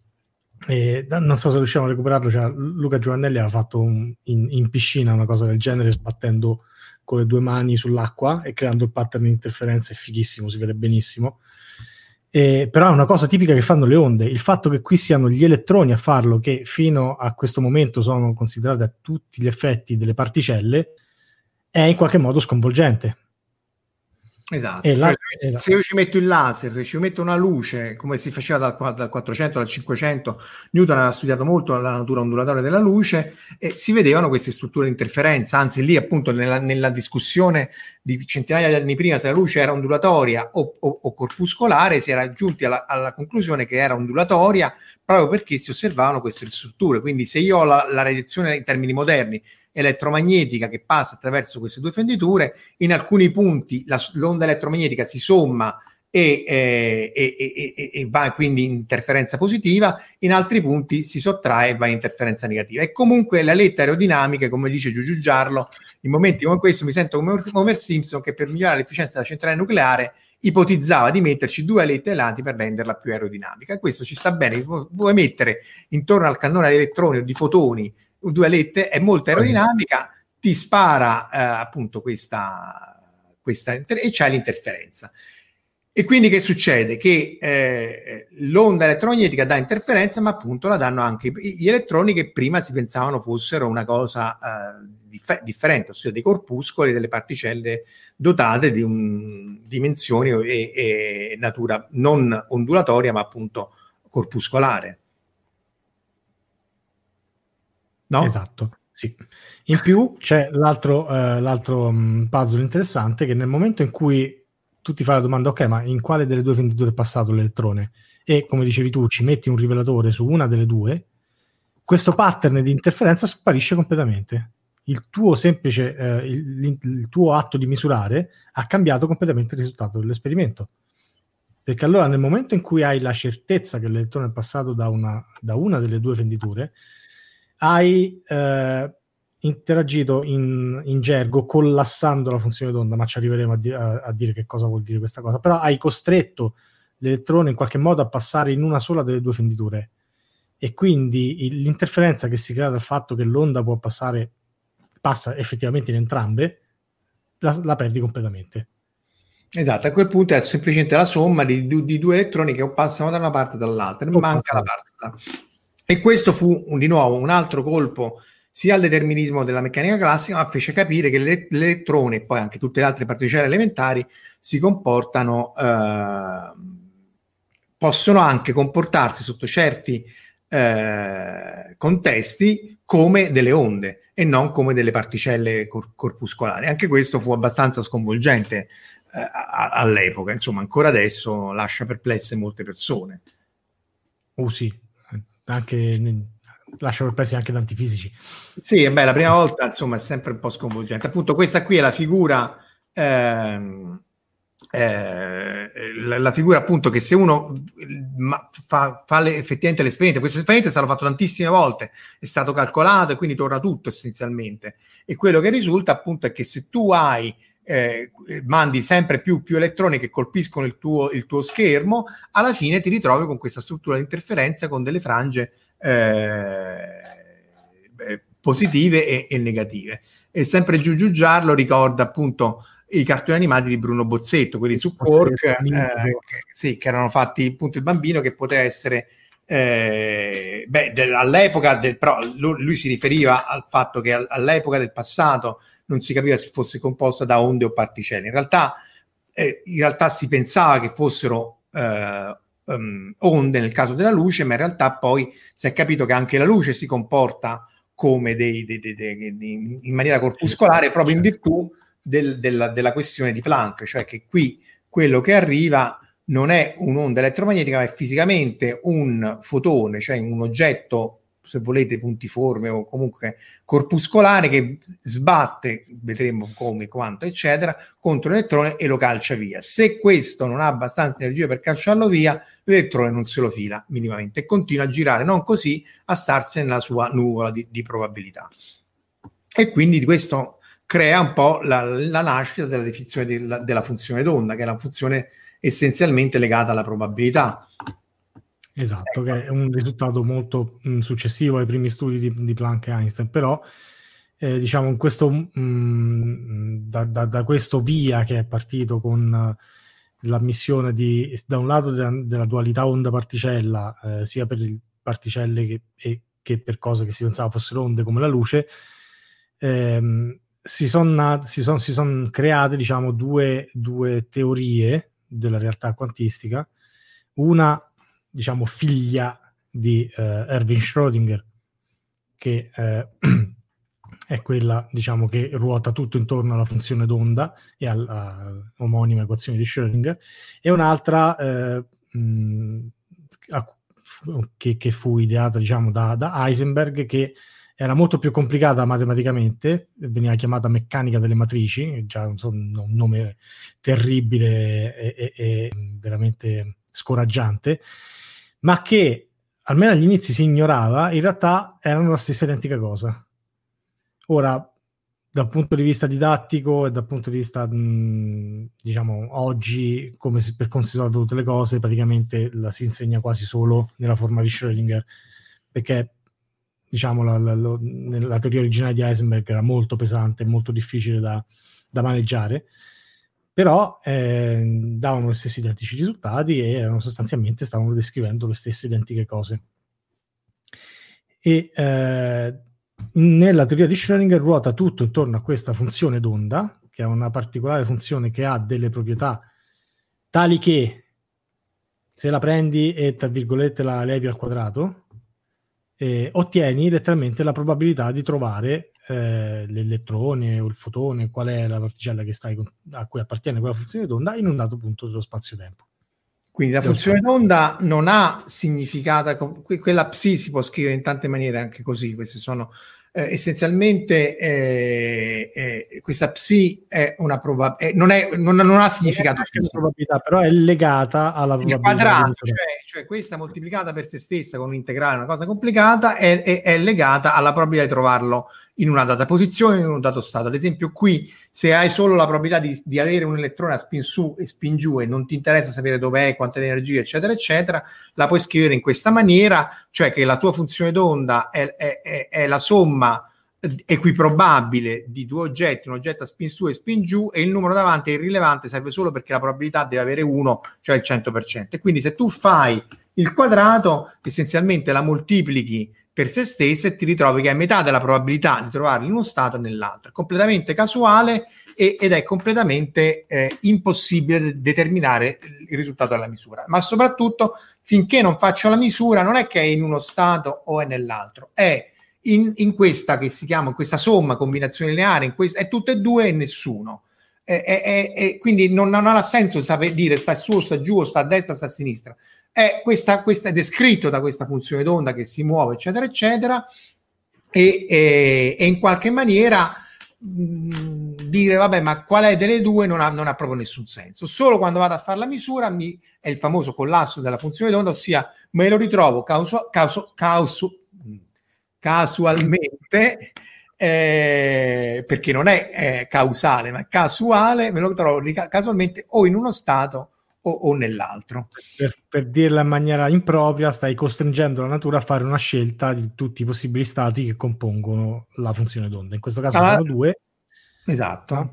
[SPEAKER 5] E non so se riusciamo a recuperarlo, cioè, Luca Giovannelli aveva fatto un, in, in piscina una cosa del genere sbattendo con le due mani sull'acqua e creando il pattern di interferenza, è fighissimo, si vede benissimo. Eh, però è una cosa tipica che fanno le onde. Il fatto che qui siano gli elettroni a farlo, che fino a questo momento sono considerati a tutti gli effetti delle particelle, è in qualche modo sconvolgente.
[SPEAKER 4] Esatto. E la, cioè, se io ci metto il laser, se ci metto una luce, come si faceva dal, dal quattrocento al cinquecento, Newton aveva studiato molto la natura ondulatoria della luce e si vedevano queste strutture di interferenza, anzi lì appunto nella, nella discussione di centinaia di anni prima se la luce era ondulatoria o, o, o corpuscolare, si era giunti alla, alla conclusione che era ondulatoria proprio perché si osservavano queste strutture. Quindi se io ho la, la radiazione in termini moderni elettromagnetica che passa attraverso queste due fenditure, in alcuni punti la, l'onda elettromagnetica si somma e, eh, e, e, e, e va quindi in interferenza positiva, in altri punti si sottrae e va in interferenza negativa. E comunque le alette aerodinamiche, come dice Giugiu Giarlo, in momenti come questo mi sento come Homer Simpson che per migliorare l'efficienza della centrale nucleare ipotizzava di metterci due alette ailanti per renderla più aerodinamica, e questo ci sta bene. Vuoi mettere intorno al cannone di elettroni o di fotoni due alette, è molto aerodinamica, ti spara eh, appunto questa, questa e c'è l'interferenza. E quindi che succede? Che eh, l'onda elettromagnetica dà interferenza, ma appunto la danno anche gli elettroni che prima si pensavano fossero una cosa eh, dif- differente, ossia dei corpuscoli, delle particelle dotate di un, dimensioni e, e natura non ondulatoria, ma appunto corpuscolare. No?
[SPEAKER 5] Esatto, sì. In più c'è l'altro, eh, l'altro mh, puzzle interessante, che nel momento in cui tu ti fai la domanda, ok, ma in quale delle due fenditure è passato l'elettrone? E come dicevi tu, ci metti un rivelatore su una delle due, questo pattern di interferenza sparisce completamente. Il tuo semplice, eh, il, il tuo atto di misurare ha cambiato completamente il risultato dell'esperimento. Perché allora nel momento in cui hai la certezza che l'elettrone è passato da una, da una delle due fenditure, hai eh, interagito in, in gergo collassando la funzione d'onda, ma ci arriveremo a, di- a, a dire che cosa vuol dire questa cosa, però hai costretto l'elettrone in qualche modo a passare in una sola delle due fenditure, e quindi il, l'interferenza che si crea dal fatto che l'onda può passare, passa effettivamente in entrambe, la, la perdi completamente.
[SPEAKER 4] Esatto, a quel punto è semplicemente la somma di, di, di due elettroni che passano da una parte e dall'altra, non manca la parte da... E questo fu un, di nuovo un altro colpo sia al determinismo della meccanica classica, ma fece capire che le, l'elettrone e poi anche tutte le altre particelle elementari si comportano, eh, possono anche comportarsi sotto certi eh, contesti come delle onde e non come delle particelle cor- corpuscolari. Anche questo fu abbastanza sconvolgente eh, a- all'epoca, insomma ancora adesso lascia perplesse molte persone.
[SPEAKER 5] Oh sì, anche lascia perplessi anche tanti fisici.
[SPEAKER 4] Sì, beh, la prima volta insomma è sempre un po' sconvolgente. Appunto, questa qui è la figura, ehm, eh, la, la figura appunto che se uno ma, fa, fa le, effettivamente l'esperienza, questo esperimento è stato fatto tantissime volte, è stato calcolato e quindi torna tutto essenzialmente. E quello che risulta appunto è che se tu hai Eh, mandi sempre più, più elettroni che colpiscono il tuo, il tuo schermo, alla fine ti ritrovi con questa struttura di interferenza con delle frange eh, positive e, e negative. E sempre Giù Giugiarlo ricorda appunto i cartoni animati di Bruno Bozzetto, quelli su Quark, eh, che, sì, che erano fatti appunto il bambino che poteva essere eh, beh, de, all'epoca del, però lui, lui si riferiva al fatto che all'epoca del passato non si capiva se fosse composta da onde o particelle. In realtà, eh, in realtà si pensava che fossero eh, um, onde nel caso della luce, ma in realtà poi si è capito che anche la luce si comporta come dei, dei, dei, dei, dei, in maniera corpuscolare, proprio in virtù del, della, della questione di Planck, cioè che qui quello che arriva non è un'onda elettromagnetica, ma è fisicamente un fotone, cioè un oggetto, se volete puntiforme o comunque corpuscolare, che sbatte, vedremo come, quanto, eccetera, contro l'elettrone e lo calcia via. Se questo non ha abbastanza energia per calciarlo via, l'elettrone non se lo fila minimamente e continua a girare, non così, a starsi nella sua nuvola di, di probabilità. E quindi questo crea un po' la, la nascita della definizione della, della funzione d'onda, che è la funzione essenzialmente legata alla probabilità.
[SPEAKER 5] Esatto, ecco. Che è un risultato molto mh, successivo ai primi studi di, di Planck e Einstein, però eh, diciamo in questo, mh, da, da, da questo via che è partito con uh, l'ammissione di, da un lato della, della dualità onda-particella, eh, sia per il particelle che, e, che per cose che si pensava fossero onde come la luce, ehm, si sono si son, si son create diciamo due, due teorie della realtà quantistica, una diciamo figlia di uh, Erwin Schrödinger, che uh, è quella diciamo che ruota tutto intorno alla funzione d'onda e all'omonima equazione di Schrödinger, e un'altra uh, mh, che, che fu ideata diciamo da, da Heisenberg, che era molto più complicata matematicamente, veniva chiamata meccanica delle matrici, già un, un nome terribile e, e, e veramente scoraggiante, ma che almeno agli inizi si ignorava, in realtà erano la stessa identica cosa. Ora, dal punto di vista didattico e dal punto di vista mh, diciamo oggi, come si, per come si sono evolute le cose, praticamente la si insegna quasi solo nella forma di Schrödinger, perché diciamo la, la, la, la teoria originale di Heisenberg era molto pesante, molto difficile da, da maneggiare, però eh, davano gli stessi identici risultati e erano sostanzialmente stavano descrivendo le stesse identiche cose. E eh, nella teoria di Schrödinger ruota tutto intorno a questa funzione d'onda, che è una particolare funzione che ha delle proprietà tali che se la prendi e tra virgolette la levi al quadrato, eh, ottieni letteralmente la probabilità di trovare eh, l'elettrone o il fotone, qual è la particella che stai con, a cui appartiene quella funzione d'onda in un dato punto dello spazio-tempo.
[SPEAKER 4] Quindi la funzione d'onda non ha significato, quella psi si può scrivere in tante maniere anche così, queste sono eh, essenzialmente eh, eh, questa psi è una probabilità, eh, non, è, non, non ha significato
[SPEAKER 5] fisico, probabilità, però è legata alla
[SPEAKER 4] il
[SPEAKER 5] probabilità
[SPEAKER 4] quadrato, cioè, cioè questa moltiplicata per se stessa con un integrale, una cosa complicata, è, è, è legata alla probabilità di trovarlo in una data posizione, in un dato stato. Ad esempio qui, se hai solo la probabilità di, di avere un elettrone a spin su e spin giù e non ti interessa sapere dov'è, quanta energia, eccetera, eccetera, la puoi scrivere in questa maniera, cioè che la tua funzione d'onda è, è, è, è la somma equiprobabile di due oggetti, un oggetto a spin su e spin giù, e il numero davanti è irrilevante, serve solo perché la probabilità deve avere uno, cioè il cento per cento. E quindi se tu fai il quadrato, essenzialmente la moltiplichi per se stessa e ti ritrovi che hai metà della probabilità di trovarli in uno stato e nell'altro. È completamente casuale e, ed è completamente eh, impossibile determinare il risultato della misura. Ma soprattutto, finché non faccio la misura, non è che è in uno stato o è nell'altro, è in, in questa che si chiama, questa somma, combinazione lineare, in questa, è tutte e due e nessuno. E, e, e quindi non, non ha senso sapere dire sta su o sta giù o sta a destra o sta a sinistra. È questa, questa è descritto da questa funzione d'onda che si muove, eccetera, eccetera, e, e, e in qualche maniera mh, dire vabbè, ma qual è delle due non ha, non ha proprio nessun senso. Solo quando vado a fare la misura mi, è il famoso collasso della funzione d'onda, ossia me lo ritrovo causo, causo, causo, casualmente, eh, perché non è eh, causale, ma è casuale, me lo trovo casualmente o in uno stato o, o nell'altro.
[SPEAKER 5] Per, per dirla in maniera impropria, stai costringendo la natura a fare una scelta di tutti i possibili stati che compongono la funzione d'onda. In questo caso ah, sono due.
[SPEAKER 4] Esatto.
[SPEAKER 5] No?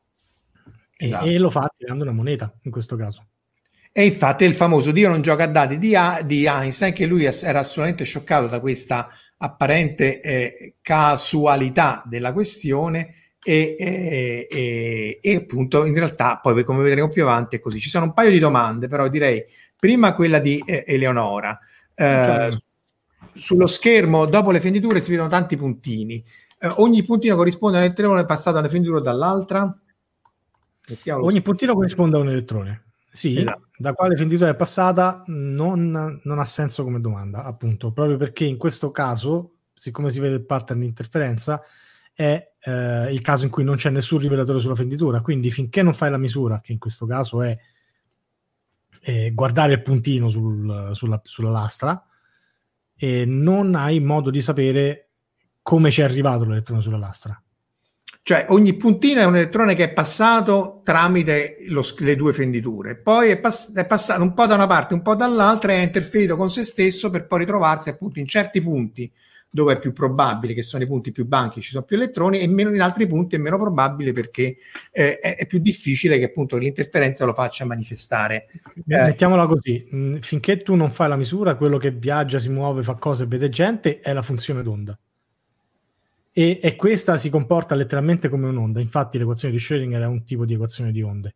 [SPEAKER 5] E,
[SPEAKER 4] esatto.
[SPEAKER 5] E lo fa tirando una moneta, in questo caso.
[SPEAKER 4] E infatti è il famoso Dio non gioca a dadi di, a, di Einstein, che lui era assolutamente scioccato da questa apparente eh, casualità della questione e, e, e, e appunto in realtà poi come vedremo più avanti è così. Ci sono un paio di domande, però direi prima quella di eh, Eleonora. Eh, sullo schermo dopo le fenditure si vedono tanti puntini. Eh, ogni puntino corrisponde a un elettrone passato da una fenditura o dall'altra? Mettiamolo
[SPEAKER 5] ogni
[SPEAKER 4] su.
[SPEAKER 5] puntino corrisponde a un elettrone. Sì, esatto. Da quale fenditura è passata non, non ha senso come domanda, appunto, proprio perché in questo caso, siccome si vede il pattern di interferenza, è eh, il caso in cui non c'è nessun rivelatore sulla fenditura, quindi finché non fai la misura, che in questo caso è eh, guardare il puntino sul, sulla, sulla lastra, e non hai modo di sapere come ci è arrivato l'elettrone sulla lastra.
[SPEAKER 4] Cioè ogni puntino è un elettrone che è passato tramite lo, le due fenditure, poi è, pass- è passato un po' da una parte, un po' dall'altra e ha interferito con se stesso per poi ritrovarsi appunto in certi punti dove è più probabile, che sono i punti più banchi, ci sono più elettroni, e meno in altri punti è meno probabile perché eh, è, è più difficile che appunto l'interferenza lo faccia manifestare.
[SPEAKER 5] Eh, Mettiamola così, mh, finché tu non fai la misura, quello che viaggia, si muove, fa cose e vede gente è la funzione d'onda. E, e questa si comporta letteralmente come un'onda. Infatti l'equazione di Schrödinger è un tipo di equazione di onde.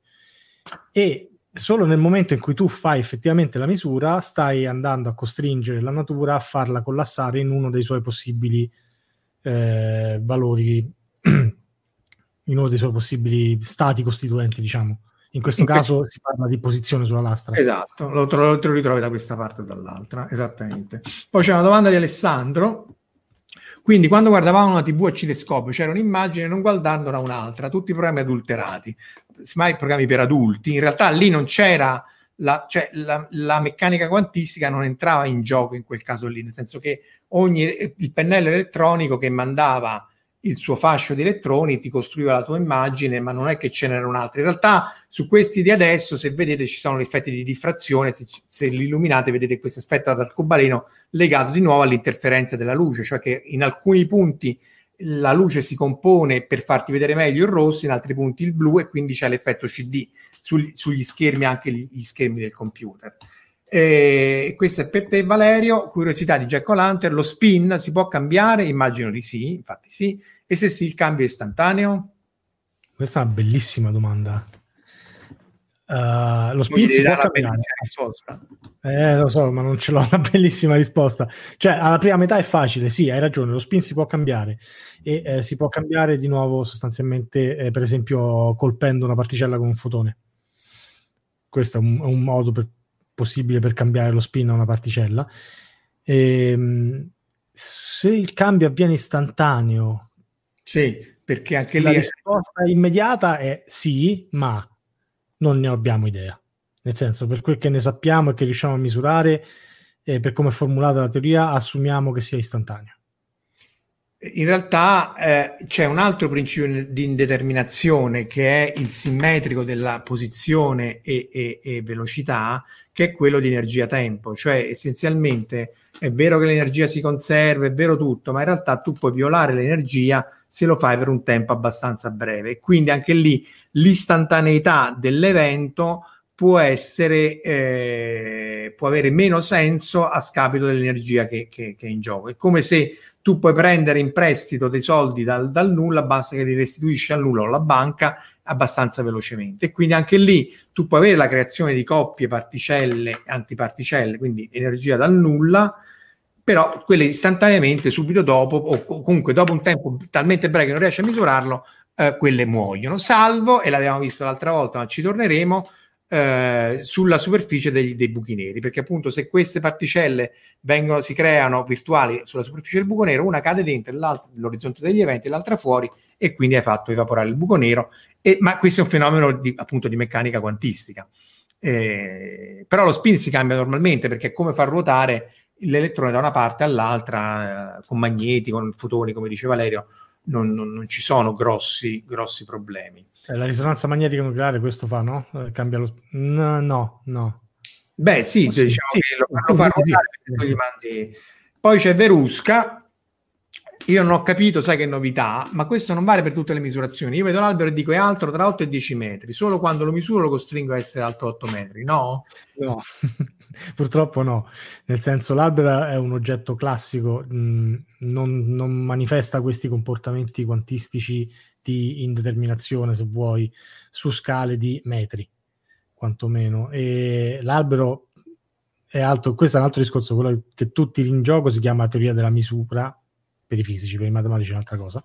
[SPEAKER 5] E solo nel momento in cui tu fai effettivamente la misura stai andando a costringere la natura a farla collassare in uno dei suoi possibili eh, valori, in uno dei suoi possibili stati costituenti, diciamo. In questo in caso questo... si parla di posizione sulla lastra.
[SPEAKER 4] Esatto, lo, lo, lo ritrovi da questa parte o dall'altra, esattamente. Poi c'è una domanda di Alessandro. Quindi quando guardavamo una tivù a cinescopio c'era un'immagine, non guardandola un'altra, tutti i programmi adulterati, mai programmi per adulti. In realtà lì non c'era, la, cioè la, la meccanica quantistica non entrava in gioco in quel caso lì, nel senso che ogni, il pennello elettronico che mandava il suo fascio di elettroni ti costruiva la tua immagine, ma non è che ce n'era un'altra. In realtà su questi di adesso, se vedete, ci sono gli effetti di diffrazione, se, se li illuminate vedete questo effetto arcobaleno legato di nuovo all'interferenza della luce, cioè che in alcuni punti la luce si compone per farti vedere meglio il rosso, in altri punti il blu, e quindi c'è l'effetto C D sugli, sugli schermi, anche gli, gli schermi del computer. E questo è per te, Valerio. Curiosità di Jack O'Lantern: lo spin si può cambiare? Immagino di sì, infatti sì. E se sì, il cambio è istantaneo?
[SPEAKER 5] Questa è una bellissima domanda. Uh, lo spin si può cambiare?
[SPEAKER 4] Risposta.
[SPEAKER 5] Eh, lo so, ma non ce l'ho una bellissima risposta. Cioè, alla prima metà è facile, sì, hai ragione, lo spin si può cambiare. E eh, si può cambiare di nuovo sostanzialmente, eh, per esempio, colpendo una particella con un fotone. Questo è un, è un modo per, possibile per cambiare lo spin a una particella. E, se il cambio avviene istantaneo,
[SPEAKER 4] sì, perché anche lì
[SPEAKER 5] la risposta immediata è sì, ma non ne abbiamo idea. Nel senso, per quel che ne sappiamo e che riusciamo a misurare, eh, per come è formulata la teoria, assumiamo che sia istantaneo.
[SPEAKER 4] In realtà eh, c'è un altro principio di indeterminazione, che è il simmetrico della posizione e, e, e velocità, che è quello di energia-tempo. Cioè essenzialmente è vero che l'energia si conserva, è vero tutto, ma in realtà tu puoi violare l'energia se lo fai per un tempo abbastanza breve. Quindi anche lì l'istantaneità dell'evento può essere eh, può avere meno senso a scapito dell'energia che, che, che è in gioco. È come se tu puoi prendere in prestito dei soldi dal, dal nulla, basta che li restituisci al nulla o alla banca abbastanza velocemente. E quindi anche lì tu puoi avere la creazione di coppie particelle e antiparticelle, quindi energia dal nulla, però quelle istantaneamente, subito dopo, o comunque dopo un tempo talmente breve che non riesci a misurarlo, eh, quelle muoiono, salvo, e l'abbiamo visto l'altra volta, ma ci torneremo, eh, sulla superficie dei, dei buchi neri, perché appunto se queste particelle vengono, si creano virtuali sulla superficie del buco nero, una cade dentro l'orizzonte degli eventi e l'altra fuori, e quindi hai fatto evaporare il buco nero. E, ma questo è un fenomeno di, appunto di meccanica quantistica. Eh, però lo spin si cambia normalmente, perché è come far ruotare l'elettrone da una parte all'altra, eh, con magneti, con fotoni, come dice Valerio. Non, non, non ci sono grossi, grossi problemi.
[SPEAKER 5] La risonanza magnetica nucleare questo fa, no? Eh, cambia lo... No, no, no.
[SPEAKER 4] Beh sì, oh, sì diciamo sì, che lo fanno far ruotare, sì, sì. Gli mandi... Poi c'è Verusca. Io non ho capito, sai che novità, ma questo non vale per tutte le misurazioni. Io vedo l'albero e dico è alto tra otto e dieci metri, solo quando lo misuro lo costringo a essere alto otto metri, no?
[SPEAKER 5] No, purtroppo no. Nel senso, l'albero è un oggetto classico, mh, non, non manifesta questi comportamenti quantistici di indeterminazione, se vuoi, su scale di metri, quantomeno. E l'albero è alto, questo è un altro discorso, quello che tu tiri in gioco si chiama teoria della misura, per i fisici, per i matematici è un'altra cosa,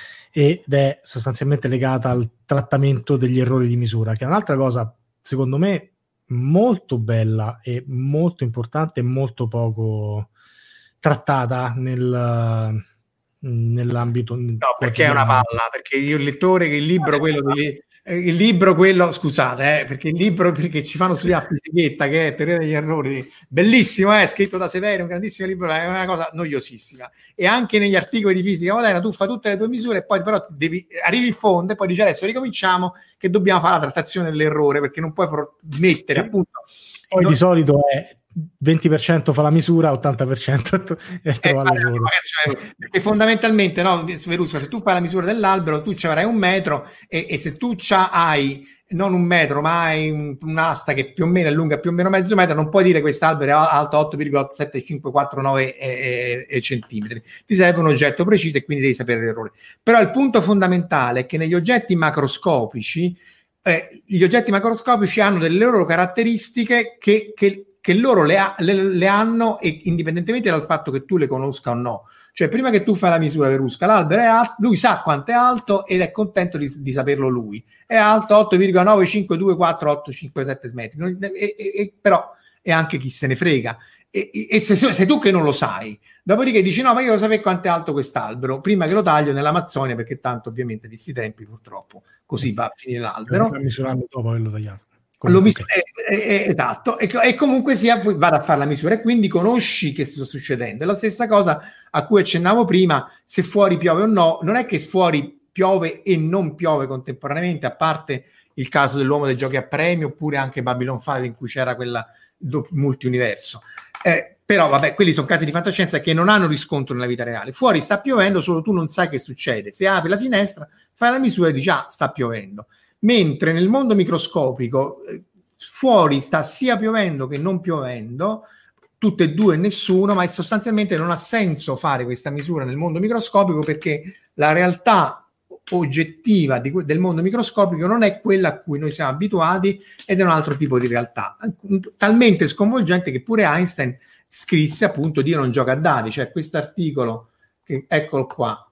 [SPEAKER 5] ed è sostanzialmente legata al trattamento degli errori di misura, che è un'altra cosa, secondo me, molto bella e molto importante e molto poco trattata nel, nell'ambito...
[SPEAKER 4] No, perché è una palla, perché io il lettore che il libro, quello che... Il libro quello, scusate, eh, perché il libro perché ci fanno studiare fisichetta, che è teoria degli errori, bellissimo, eh, scritto da Severi, un grandissimo libro, è una cosa noiosissima. E anche negli articoli di fisica moderna tu fai tutte le tue misure e poi però devi, arrivi in fondo e poi dici adesso ricominciamo che dobbiamo fare la trattazione dell'errore, perché non puoi mettere appunto...
[SPEAKER 5] Poi
[SPEAKER 4] non...
[SPEAKER 5] di solito è venti per cento fa la misura, ottanta per cento è trova
[SPEAKER 4] eh, l'errore. Perché fondamentalmente, no, Verusca, se tu fai la misura dell'albero, tu ci avrai un metro e, e se tu hai non un metro, ma hai un, un'asta che più o meno è lunga più o meno mezzo metro, non puoi dire che quest'albero è alto otto virgola sette cinque quattro nove eh, eh, centimetri. Ti serve un oggetto preciso e quindi devi sapere l'errore. Però il punto fondamentale è che negli oggetti macroscopici, eh, gli oggetti macroscopici hanno delle loro caratteristiche che, che che loro le, ha, le, le hanno, e indipendentemente dal fatto che tu le conosca o no. Cioè prima che tu fai la misura Verusca, l'albero è alto, lui sa quanto è alto ed è contento di, di saperlo lui. È alto otto virgola nove cinque due quattro otto cinque sette metri, non, e, e, e, però è anche chi se ne frega. E, e se, sei tu che non lo sai, dopodiché dici no, ma io lo sapevo quanto è alto quest'albro prima che lo taglio nell'Amazzonia, perché tanto ovviamente di questi tempi purtroppo così va a finire l'albero.
[SPEAKER 5] Misurando dopo averlo tagliato.
[SPEAKER 4] Lo mis- eh, eh, esatto, e, e comunque sia vado a fare la misura e quindi conosci che sta succedendo. È la stessa cosa a cui accennavo prima, se fuori piove o no. Non è che fuori piove e non piove contemporaneamente, a parte il caso dell'uomo dei giochi a premi oppure anche Babylon cinque in cui c'era quella multiuniverso, eh, però vabbè, quelli sono casi di fantascienza che non hanno riscontro nella vita reale. Fuori sta piovendo, solo tu non sai che succede. Se apri la finestra, fai la misura e dici ah, sta piovendo. Mentre nel mondo microscopico eh, fuori sta sia piovendo che non piovendo, tutte e due nessuno, ma sostanzialmente non ha senso fare questa misura nel mondo microscopico, perché la realtà oggettiva di, del mondo microscopico non è quella a cui noi siamo abituati ed è un altro tipo di realtà, talmente sconvolgente che pure Einstein scrisse appunto Dio non gioca a dadi, cioè questo articolo che, eccolo qua,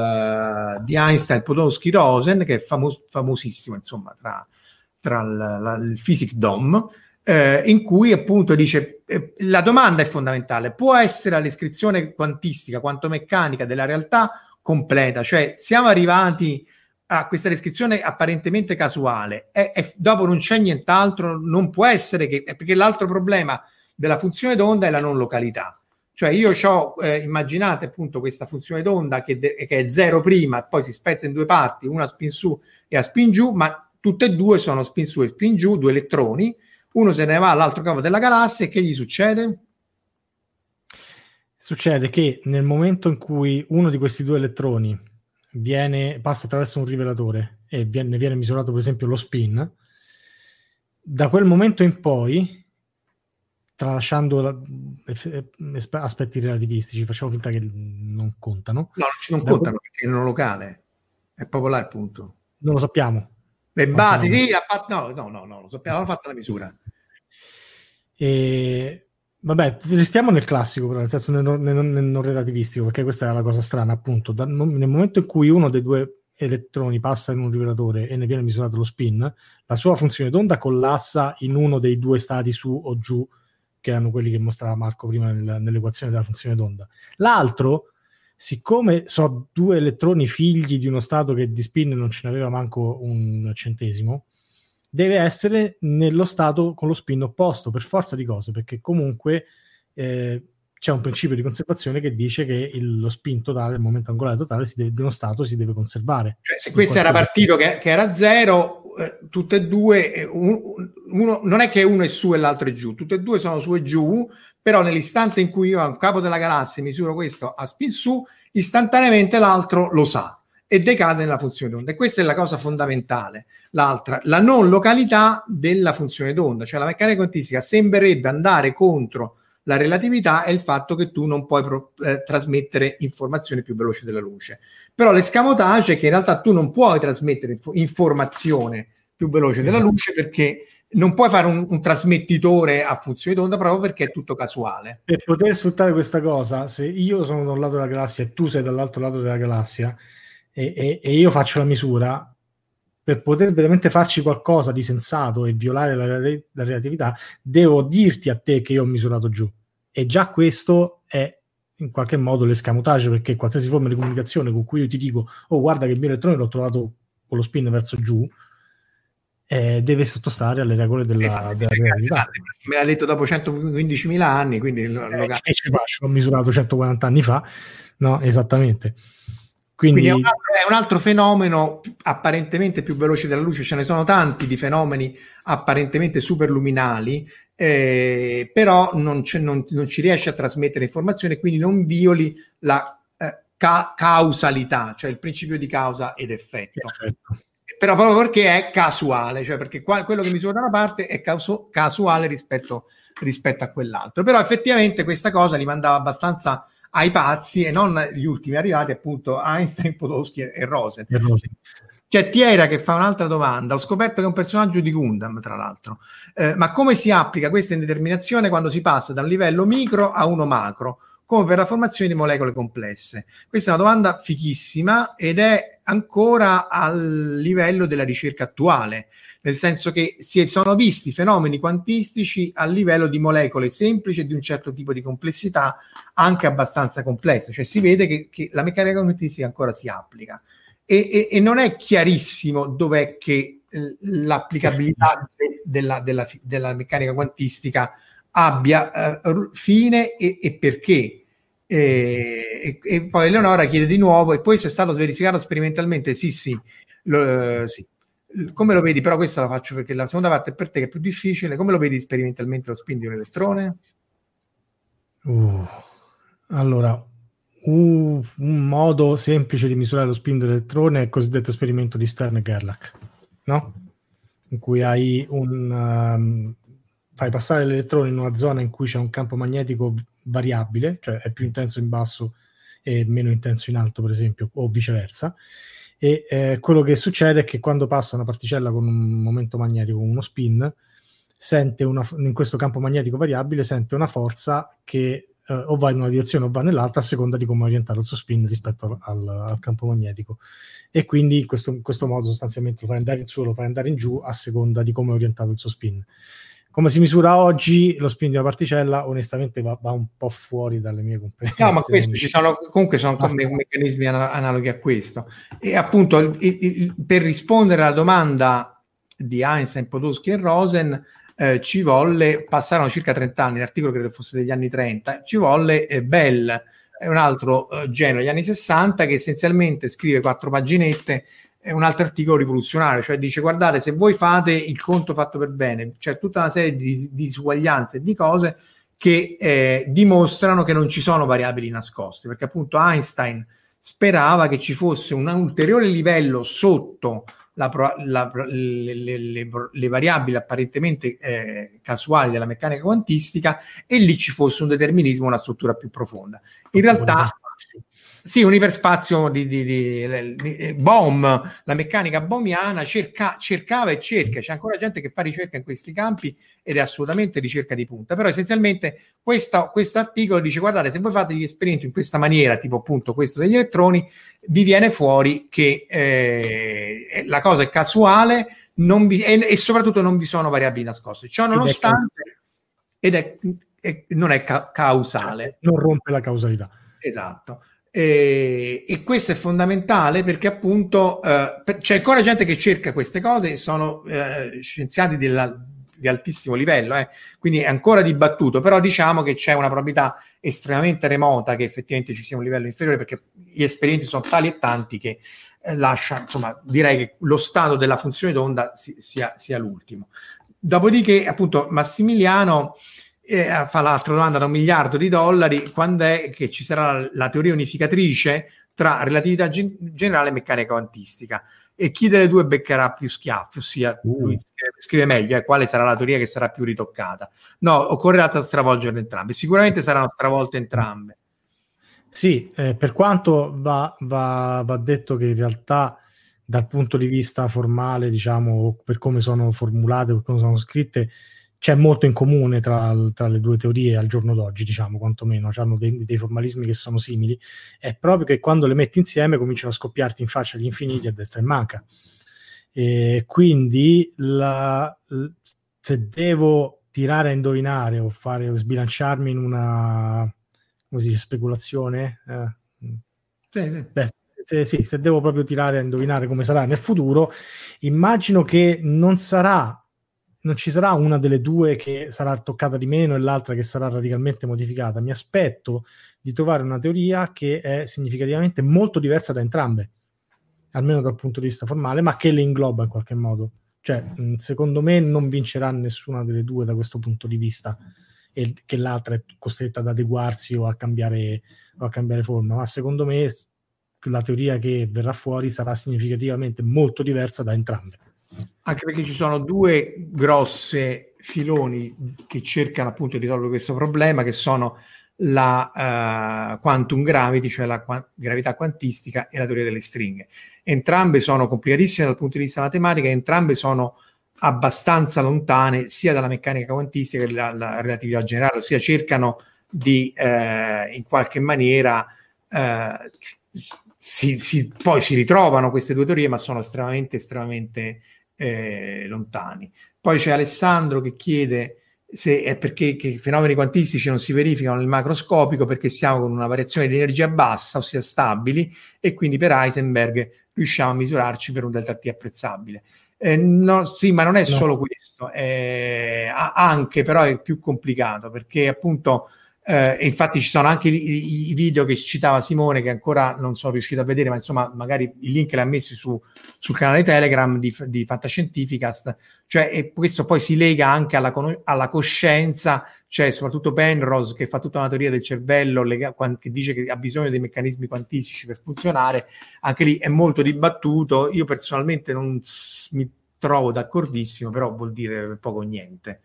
[SPEAKER 4] uh, di Einstein, Podolsky, Rosen, che è famos- famosissimo insomma tra, tra la, la, il Physics Dom, eh, in cui appunto dice eh, la domanda è fondamentale: può essere la descrizione quantistica, quantomeccanica della realtà completa, cioè siamo arrivati a questa descrizione apparentemente casuale e, e dopo non c'è nient'altro, non può essere che, perché l'altro problema della funzione d'onda è la non località. Cioè io ho, eh, immaginate appunto questa funzione d'onda che, de- che è zero prima, poi si spezza in due parti, una a spin su e a spin giù, ma tutte e due sono spin su e spin giù, due elettroni, uno se ne va all'altro capo della galassia e che gli succede?
[SPEAKER 5] Succede che nel momento in cui uno di questi due elettroni viene, passa attraverso un rivelatore e viene, viene misurato per esempio lo spin, da quel momento in poi, tralasciando la, aspetti relativistici, facciamo finta che non contano.
[SPEAKER 4] No, non da contano quel... perché è non locale, è proprio là il punto.
[SPEAKER 5] Non lo sappiamo.
[SPEAKER 4] Le basi, sì, ha fatto, no, no, no, no, lo sappiamo, hanno fatto la misura.
[SPEAKER 5] E vabbè, restiamo nel classico, però, nel senso nel, nel, nel non relativistico, perché questa è la cosa strana, appunto. Da, nel momento in cui uno dei due elettroni passa in un rivelatore e ne viene misurato lo spin, la sua funzione d'onda collassa in uno dei due stati su o giù, che erano quelli che mostrava Marco prima nel, nell'equazione della funzione d'onda. L'altro, siccome sono due elettroni figli di uno stato che di spin non ce n'aveva manco un centesimo, deve essere nello stato con lo spin opposto, per forza di cose, perché comunque eh, c'è un principio di conservazione che dice che il, lo spin totale, il momento angolare totale si deve, di uno stato si deve conservare.
[SPEAKER 4] Cioè, se questo era partito che, che era zero, eh, tutte e due, eh, un, uno, non è che uno è su e l'altro è giù, tutte e due sono su e giù, però nell'istante in cui io a un capo della galassia misuro questo a spin su, istantaneamente l'altro lo sa e decade nella funzione d'onda. E questa è la cosa fondamentale. L'altra, la non località della funzione d'onda, cioè la meccanica quantistica sembrerebbe andare contro la relatività e il fatto che tu non puoi pro, eh, trasmettere informazioni più veloci della luce. Però l'escamotage è che in realtà tu non puoi trasmettere inf- informazione più veloce della esatto. luce, perché non puoi fare un, un trasmettitore a funzione d'onda proprio perché è tutto casuale.
[SPEAKER 5] Per poter sfruttare questa cosa, se io sono da un lato della galassia e tu sei dall'altro lato della galassia e, e, e io faccio la misura, per poter veramente farci qualcosa di sensato e violare la, la relatività, devo dirti a te che io ho misurato giù. E già questo è in qualche modo l'escamotage, perché qualsiasi forma di comunicazione con cui io ti dico oh guarda che il mio elettrone l'ho trovato con lo spin verso giù, eh, deve sottostare alle regole della, della relatività.
[SPEAKER 4] Me l'ha detto dopo centoquindicimila anni, quindi lo,
[SPEAKER 5] eh, lo... Che ci faccio? Ho misurato centoquaranta anni fa, no? Esattamente. Quindi,
[SPEAKER 4] Quindi è, un altro, è un altro fenomeno apparentemente più veloce della luce. Ce ne sono tanti di fenomeni apparentemente superluminali, eh, però non, non, non ci riesce a trasmettere informazione, quindi non violi la eh, ca- causalità, cioè il principio di causa ed effetto. Perfetto. Però proprio perché è casuale, cioè perché qua, quello che misura da una parte è causo, casuale rispetto, rispetto a quell'altro. Però effettivamente questa cosa li mandava abbastanza ai pazzi e non gli ultimi arrivati, appunto Einstein, Podolsky e Rosen. E Rosen. C'è Tiera che fa un'altra domanda. Ho scoperto che è un personaggio di Gundam, tra l'altro, eh, ma come si applica questa indeterminazione quando si passa da un livello micro a uno macro, come per la formazione di molecole complesse? Questa è una domanda fichissima ed è ancora al livello della ricerca attuale, nel senso che si sono visti fenomeni quantistici a livello di molecole semplici e di un certo tipo di complessità anche abbastanza complessa, cioè si vede che, che la meccanica quantistica ancora si applica e, e, e non è chiarissimo dov'è che l'applicabilità de, della, della, della meccanica quantistica abbia uh, fine e, e perché. E, e, e poi Eleonora chiede di nuovo: e poi se è stato verificato sperimentalmente? Sì, sì, lo, uh, sì. Come lo vedi? Però questa la faccio perché la seconda parte è per te che è più difficile. Come lo vedi sperimentalmente lo spin di un elettrone?
[SPEAKER 5] Uh, allora, uh, un modo semplice di misurare lo spin dell'elettrone è il cosiddetto esperimento di Stern e Gerlach, no? In cui hai un um, fai passare l'elettrone in una zona in cui c'è un campo magnetico variabile, cioè è più intenso in basso e meno intenso in alto, per esempio, o viceversa. E eh, quello che succede è che quando passa una particella con un momento magnetico, uno spin, sente una, in questo campo magnetico variabile sente una forza che eh, o va in una direzione o va nell'altra a seconda di come è orientato il suo spin rispetto al, al campo magnetico, e quindi in questo, in questo modo sostanzialmente lo fai andare in su o lo fai andare in giù a seconda di come è orientato il suo spin. Come si misura oggi lo spin di una particella, onestamente va, va un po' fuori dalle mie competenze.
[SPEAKER 4] No, ma questo ci sono, comunque sono come meccanismi analoghi a questo. E appunto il, il, il, per rispondere alla domanda di Einstein, Podolsky e Rosen, eh, ci volle, passarono circa trenta anni, l'articolo credo fosse degli anni trenta, ci volle eh, Bell, è un altro eh, genio degli anni sessanta, che essenzialmente scrive quattro paginette, è un altro articolo rivoluzionario, cioè dice: guardate, se voi fate il conto fatto per bene, c'è tutta una serie di, di disuguaglianze e di cose che eh, dimostrano che non ci sono variabili nascoste, perché appunto Einstein sperava che ci fosse un ulteriore livello sotto la, la, le, le, le, le variabili apparentemente eh, casuali della meccanica quantistica, e lì ci fosse un determinismo, una struttura più profonda. In realtà Sì, un iperspazio di, di, di, di Bohm, la meccanica bohmiana cerca, cercava e cerca, c'è ancora gente che fa ricerca in questi campi ed è assolutamente ricerca di punta, però essenzialmente questo, questo articolo dice: guardate, se voi fate gli esperimenti in questa maniera, tipo appunto questo degli elettroni, vi viene fuori che eh, la cosa è casuale non vi, e, e soprattutto non vi sono variabili nascoste, ciò nonostante ed è, è, non è ca- causale,
[SPEAKER 5] non rompe la causalità.
[SPEAKER 4] Esatto. E, e questo è fondamentale perché appunto eh, per, c'è ancora gente che cerca queste cose, sono eh, scienziati della, di altissimo livello, eh, quindi è ancora dibattuto, però diciamo che c'è una probabilità estremamente remota che effettivamente ci sia un livello inferiore, perché gli esperimenti sono tali e tanti che eh, lascia, insomma, direi che lo stato della funzione d'onda si, sia, sia l'ultimo. Dopodiché appunto Massimiliano Eh, fa l'altra domanda da un miliardo di dollari: quando è che ci sarà la, la teoria unificatrice tra relatività gen- generale e meccanica quantistica, e chi delle due beccherà più schiaffi, ossia uh. lui scrive meglio eh, quale sarà la teoria che sarà più ritoccata. No, occorrerà stravolgere entrambe, sicuramente saranno stravolte entrambe.
[SPEAKER 5] Sì, eh, per quanto va, va, va detto che in realtà dal punto di vista formale, diciamo, per come sono formulate, per come sono scritte, c'è molto in comune tra, tra le due teorie al giorno d'oggi, diciamo, quantomeno, hanno dei, dei formalismi che sono simili, è proprio che quando le metti insieme cominciano a scoppiarti in faccia gli infiniti a destra e manca. E quindi la, se devo tirare a indovinare o fare o sbilanciarmi in una, come si dice, speculazione, eh,
[SPEAKER 4] sì, sì.
[SPEAKER 5] Beh, se, sì, se devo proprio tirare a indovinare come sarà nel futuro, immagino che non sarà non ci sarà una delle due che sarà toccata di meno e l'altra che sarà radicalmente modificata. Mi aspetto di trovare una teoria che è significativamente molto diversa da entrambe, almeno dal punto di vista formale, ma che le ingloba in qualche modo. Cioè, secondo me non vincerà nessuna delle due da questo punto di vista, e che l'altra è costretta ad adeguarsi o a cambiare, o a cambiare forma, ma secondo me la teoria che verrà fuori sarà significativamente molto diversa da entrambe.
[SPEAKER 4] Anche perché ci sono due grosse filoni che cercano appunto di risolvere questo problema, che sono la uh, quantum gravity, cioè la qu- gravità quantistica, e la teoria delle stringhe. Entrambe sono complicatissime dal punto di vista matematico, entrambe sono abbastanza lontane sia dalla meccanica quantistica che dalla relatività generale, ossia cercano di uh, in qualche maniera uh, si, si, poi si ritrovano queste due teorie, ma sono estremamente estremamente Eh, lontani. Poi c'è Alessandro che chiede se è perché che i fenomeni quantistici non si verificano nel macroscopico, perché siamo con una variazione di energia bassa, ossia stabili, e quindi per Heisenberg riusciamo a misurarci per un delta T apprezzabile. Eh, no, sì, ma non è no. solo questo, eh, anche però è più complicato, perché appunto Eh, e infatti ci sono anche i, i video che citava Simone, che ancora non sono riuscito a vedere, ma insomma magari il link l'ha messi su, sul canale Telegram di, di Fantascientificast, cioè, e questo poi si lega anche alla, alla coscienza, cioè soprattutto Penrose che fa tutta una teoria del cervello lega, che dice che ha bisogno dei meccanismi quantistici per funzionare, anche lì è molto dibattuto. Io personalmente non mi trovo d'accordissimo, però vuol dire poco o niente.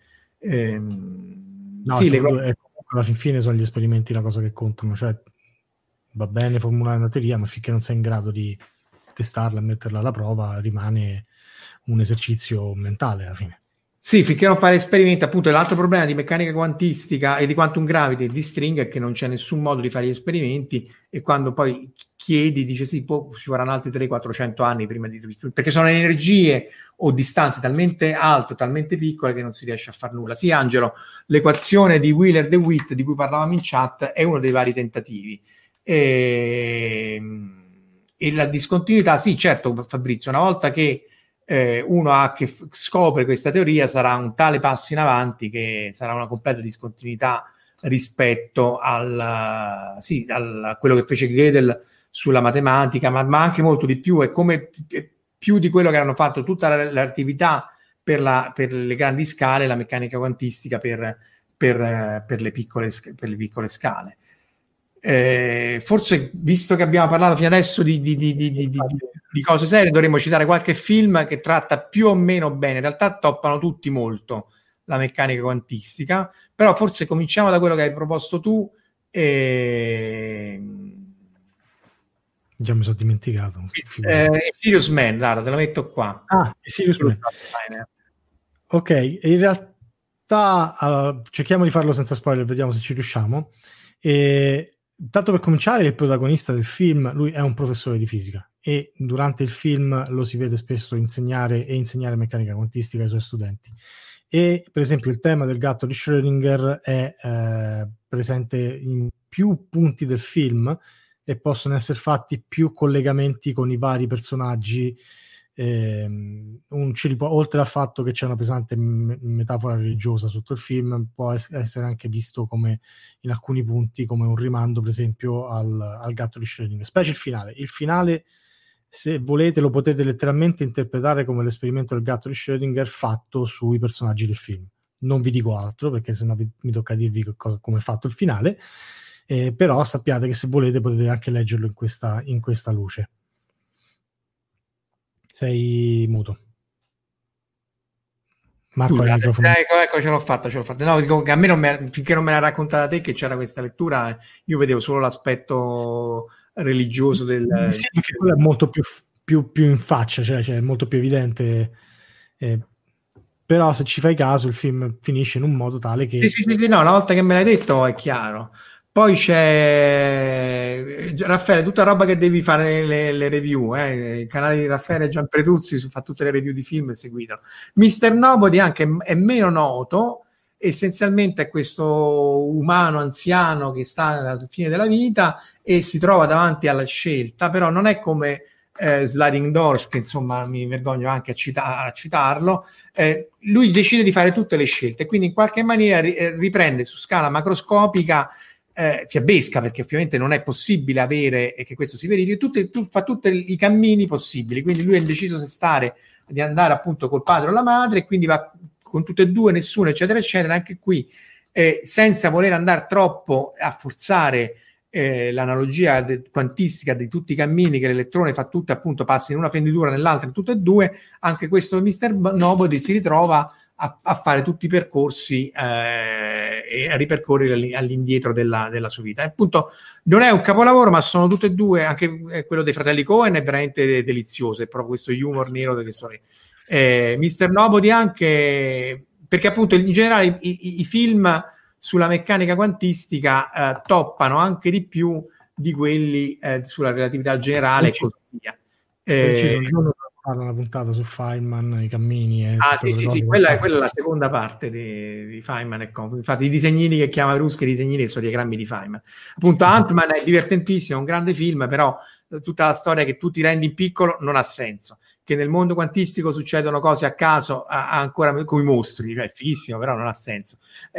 [SPEAKER 4] Ehm,
[SPEAKER 5] no,
[SPEAKER 4] sì, le
[SPEAKER 5] cose alla fin fine sono gli esperimenti la cosa che contano, cioè va bene formulare una teoria, ma finché non sei in grado di testarla e metterla alla prova rimane un esercizio mentale alla fine.
[SPEAKER 4] Sì, finché non fai l'esperimento. Appunto, l'altro problema di meccanica quantistica e di quantum gravity e di stringhe è che non c'è nessun modo di fare gli esperimenti, e quando poi chiedi dice sì, poi ci vorranno altri trecento quattrocento anni prima di, perché sono energie o distanze talmente alte, talmente piccole che non si riesce a fare nulla. Sì, Angelo, l'equazione di Wheeler-DeWitt di cui parlavamo in chat è uno dei vari tentativi. E, e la discontinuità, sì, certo, Fabrizio, una volta che Eh, uno ha che f- scopre questa teoria, sarà un tale passo in avanti che sarà una completa discontinuità rispetto al, sì, al, a quello che fece Gödel sulla matematica, ma, ma anche molto di più. È come più di quello che hanno fatto tutta la relatività per, la, per le grandi scale, la meccanica quantistica per, per, per, le, piccole, per le piccole scale. Eh, forse, visto che abbiamo parlato fino adesso di, di, di, di, di, di, di cose serie, dovremmo citare qualche film che tratta più o meno bene. In realtà toppano tutti molto la meccanica quantistica, però forse cominciamo da quello che hai proposto tu. E...
[SPEAKER 5] Già mi sono dimenticato.
[SPEAKER 4] Eh, Serious Man, guarda, te lo metto qua.
[SPEAKER 5] Ah, Serious Man. Ok, in realtà allora, cerchiamo di farlo senza spoiler, vediamo se ci riusciamo. E, tanto per cominciare, il protagonista del film, lui è un professore di fisica e durante il film lo si vede spesso insegnare e insegnare meccanica quantistica ai suoi studenti. E per esempio il tema del gatto di Schrödinger è eh, presente in più punti del film e possono essere fatti più collegamenti con i vari personaggi, ehm, un, oltre al fatto che c'è una pesante me- metafora religiosa sotto il film, può es- essere anche visto come in alcuni punti come un rimando per esempio al, al gatto di Schrödinger, specie il finale. Il finale, se volete, lo potete letteralmente interpretare come l'esperimento del gatto di Schrödinger fatto sui personaggi del film. Non vi dico altro perché sennò vi, mi tocca dirvi cosa, come è fatto il finale. Eh, però sappiate che se volete potete anche leggerlo in questa, in questa luce. Sei muto. Marco,
[SPEAKER 4] Scusate,
[SPEAKER 5] hai il microfono.
[SPEAKER 4] Ecco, ecco, ce l'ho fatta, ce l'ho fatta. No, dico che a me non me, finché non me l'ha raccontata te che c'era questa lettura, io vedevo solo l'aspetto religioso del...
[SPEAKER 5] Sì, perché quello è molto più, più, più in faccia, cioè, cioè è molto più evidente. Eh, però se ci fai caso il film finisce in un modo tale che...
[SPEAKER 4] Sì, sì, sì, sì, no, una volta che me l'hai detto è chiaro. Poi c'è Raffaele, tutta roba che devi fare le, le review, eh. Il canale di Raffaele Gianpretuzzi fa tutte le review di film e seguitelo. mister Nobody anche è meno noto, essenzialmente è questo umano anziano che sta alla fine della vita e si trova davanti alla scelta, però non è come eh, Sliding Doors, che insomma mi vergogno anche a, cita- a citarlo. Eh, lui decide di fare tutte le scelte, quindi in qualche maniera ri- riprende su scala macroscopica, eh, fiabesca, perché ovviamente non è possibile avere e che questo si verifichi, tutte, tu, fa tutti i cammini possibili, quindi lui è indeciso se stare di andare appunto col padre o la madre e quindi va con tutte e due, nessuno eccetera eccetera, anche qui eh, senza voler andare troppo a forzare eh, l'analogia de- quantistica di tutti i cammini che l'elettrone fa tutte, appunto passa in una fenditura nell'altra in tutte e due, anche questo mister Nobody si ritrova a, a fare tutti i percorsi eh, e a ripercorrere all'indietro della, della sua vita. E appunto non è un capolavoro, ma sono tutte e due, anche eh, quello dei fratelli Coen è veramente delizioso, è proprio questo humor nero che sono eh, mister Nobody anche perché appunto in generale i, i, i film sulla meccanica quantistica eh, toppano anche di più di quelli eh, sulla relatività generale e così via.
[SPEAKER 5] Eh, un giorno fanno una puntata su Feynman, i cammini e
[SPEAKER 4] ah sì sì sì, quella è, quella è la seconda parte di, di Feynman e compagni. Infatti i disegnini che chiama Ruschi, i disegnini sono diagrammi di Feynman. Appunto Ant-Man è divertentissimo, è un grande film, però tutta la storia che tu ti rendi in piccolo non ha senso. Che nel mondo quantistico succedono cose a caso a, a ancora con i mostri, cioè, è fighissimo, però non ha senso.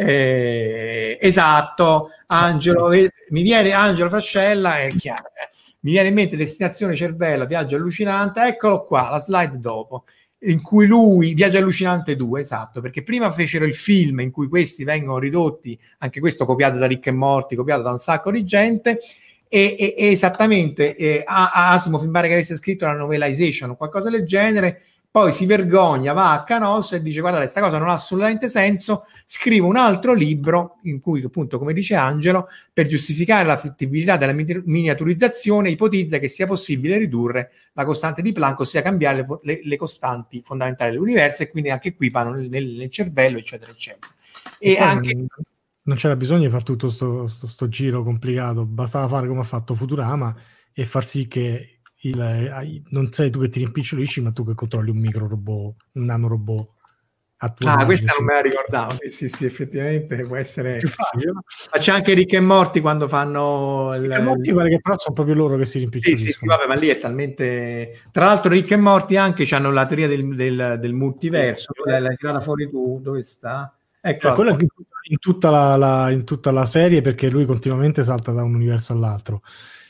[SPEAKER 4] Eh, esatto, Angelo, eh, mi viene Angelo Frascella, è chiaro, eh, mi viene in mente Destinazione Cervella, Viaggio Allucinante, eccolo qua, la slide dopo, in cui lui, Viaggio Allucinante due, esatto, perché prima fecero il film in cui questi vengono ridotti, anche questo copiato da Rick e Morty, copiato da un sacco di gente, E, e, e esattamente eh, Asimov mi pare che avesse scritto la novelization o qualcosa del genere, poi si vergogna, va a Canossa e dice guarda questa cosa non ha assolutamente senso, scrive un altro libro in cui appunto come dice Angelo per giustificare la fattibilità della miniaturizzazione ipotizza che sia possibile ridurre la costante di Planck, ossia cambiare le, le, le costanti fondamentali dell'universo, e quindi anche qui vanno nel, nel cervello eccetera eccetera e, e anche non...
[SPEAKER 5] non c'era bisogno di fare tutto sto, sto, sto giro complicato, bastava fare come ha fatto Futurama e far sì che il, non sei tu che ti rimpicciolisci, ma tu che controlli un micro robot, un nano robot.
[SPEAKER 4] Ah, questa non me la ricordavo. Sì, sì, sì, effettivamente può essere più facile. Ma c'è anche Rick e Morty quando fanno il...
[SPEAKER 5] Rick e Morty pare che però sono proprio loro che si rimpiccioliscono.
[SPEAKER 4] Sì, sì, sì, vabbè, ma lì è talmente... Tra l'altro Rick e Morty anche hanno la teoria del, del, del multiverso, sì, l'hai tirata fuori tu, dove sta? Ecco,
[SPEAKER 5] eh, quella in tutta la, la, in tutta la serie, perché lui continuamente salta da un universo all'altro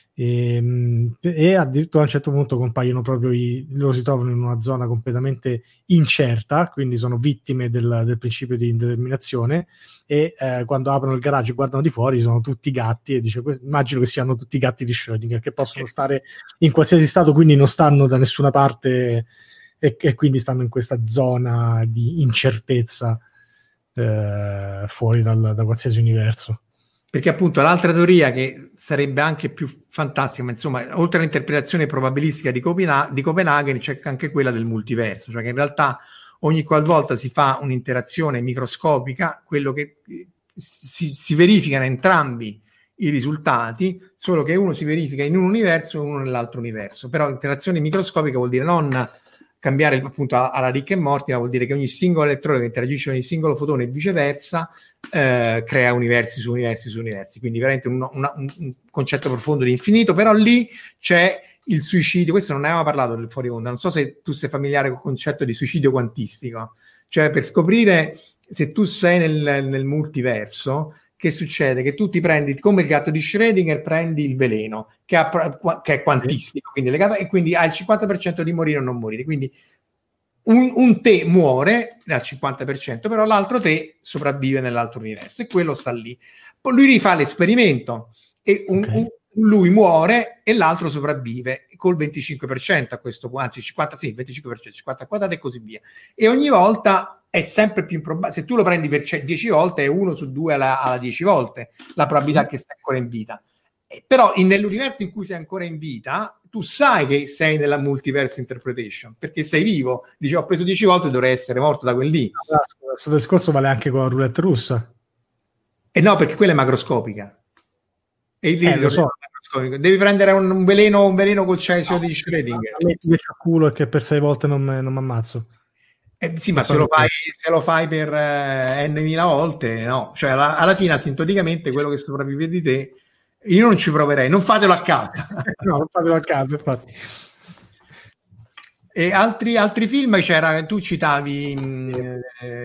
[SPEAKER 5] e, e addirittura a un certo punto compaiono proprio i, loro si trovano in una zona completamente incerta, quindi sono vittime del, del principio di indeterminazione e eh, quando aprono il garage e guardano di fuori sono tutti gatti e dice immagino che siano tutti gatti di Schrödinger che possono stare in qualsiasi stato, quindi non stanno da nessuna parte e, e quindi stanno in questa zona di incertezza Eh, fuori dal, da qualsiasi universo.
[SPEAKER 4] perché appunto l'altra teoria che sarebbe anche più fantastica, ma insomma, oltre all'interpretazione probabilistica di, Copena- di Copenaghen, c'è anche quella del multiverso, cioè che in realtà ogni qualvolta si fa un'interazione microscopica, quello che si, si verificano entrambi i risultati, solo che uno si verifica in un universo e uno nell'altro universo. Però interazione microscopica vuol dire non cambiare appunto alla Rick e Morty, ma vuol dire che ogni singolo elettrone che interagisce con ogni singolo fotone e viceversa eh, crea universi su universi su universi, quindi veramente un, una, un concetto profondo di infinito. Però lì c'è il suicidio, questo non ne avevamo parlato del fuori onda, non so se tu sei familiare con il concetto di suicidio quantistico, cioè per scoprire se tu sei nel, nel multiverso, che succede? Che tu ti prendi, come il gatto di Schrödinger, prendi il veleno, che, ha, che è quantistico, quindi legato, e quindi hai il cinquanta per cento di morire o non morire. Quindi un, un te muore al cinquanta per cento, però l'altro te sopravvive nell'altro universo, e quello sta lì. Poi lui rifà l'esperimento, e un, okay. un, lui muore e l'altro sopravvive col venticinque per cento a questo punto, anzi cinquanta, sì, venticinque per cento, cinquanta e così via. E ogni volta è sempre più improbabile, se tu lo prendi per dieci volte è uno su due alla, alla dieci volte la probabilità mm. che stai ancora in vita. Eh, però in, nell'universo in cui sei ancora in vita, tu sai che sei nella multiverse interpretation, perché sei vivo. Dici, ho preso dieci volte, dovrei essere morto da quel lì.
[SPEAKER 5] Questo discorso vale anche con la roulette russa.
[SPEAKER 4] E eh no, perché quella è macroscopica. E lì
[SPEAKER 5] eh, lo so.
[SPEAKER 4] Devi prendere un, un veleno un veleno col cesio no, di Schrödinger.
[SPEAKER 5] Metti che c'ho culo e che per sei volte non mi ammazzo.
[SPEAKER 4] Eh, sì, ma se lo, fai, se lo fai per uh, n mila volte, no. Cioè, alla, alla fine, asintoticamente, quello che sopravvive di te, io non ci proverei. Non fatelo a casa.
[SPEAKER 5] No, non fatelo a casa, infatti.
[SPEAKER 4] E altri, altri film, c'era, tu citavi mh,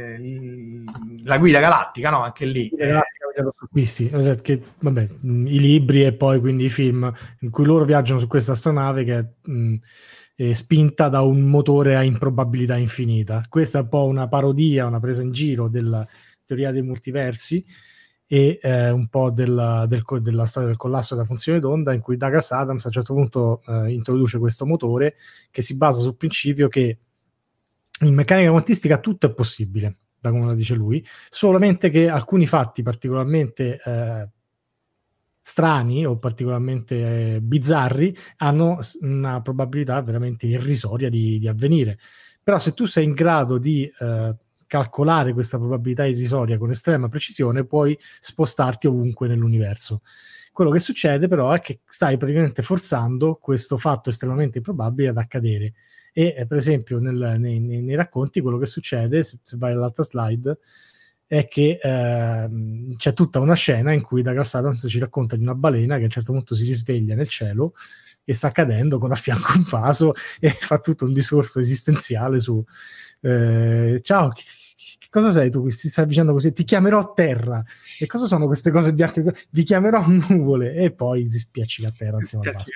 [SPEAKER 4] eh, La Guida Galattica, no? Anche lì.
[SPEAKER 5] La Galattica eh. Questi, che, vabbè, mh, i libri e poi quindi i film in cui loro viaggiano su questa astronave che è, mh, è spinta da un motore a improbabilità infinita. Questa è un po' una parodia, una presa in giro della teoria dei multiversi e eh, un po' della, del, della storia del collasso della funzione d'onda, in cui Douglas Adams a un certo punto eh, introduce questo motore che si basa sul principio che in meccanica quantistica tutto è possibile, da come lo dice lui, solamente che alcuni fatti particolarmente eh, strani o particolarmente eh, bizzarri hanno una probabilità veramente irrisoria di, di avvenire. Però se tu sei in grado di eh, calcolare questa probabilità irrisoria con estrema precisione, puoi spostarti ovunque nell'universo. Quello che succede però è che stai praticamente forzando questo fatto estremamente improbabile ad accadere. E eh, per esempio nel, nei, nei, nei racconti quello che succede, se, se vai all'altra slide, è che eh, c'è tutta una scena in cui Douglas Adams ci racconta di una balena che a un certo punto si risveglia nel cielo e sta cadendo con a fianco un vaso e fa tutto un discorso esistenziale su eh, ciao, che, che cosa sei tu? Ti stai dicendo così? Ti chiamerò terra. E cosa sono queste cose bianche? Vi chiamerò nuvole. E poi si spiaccica a terra insieme al vaso.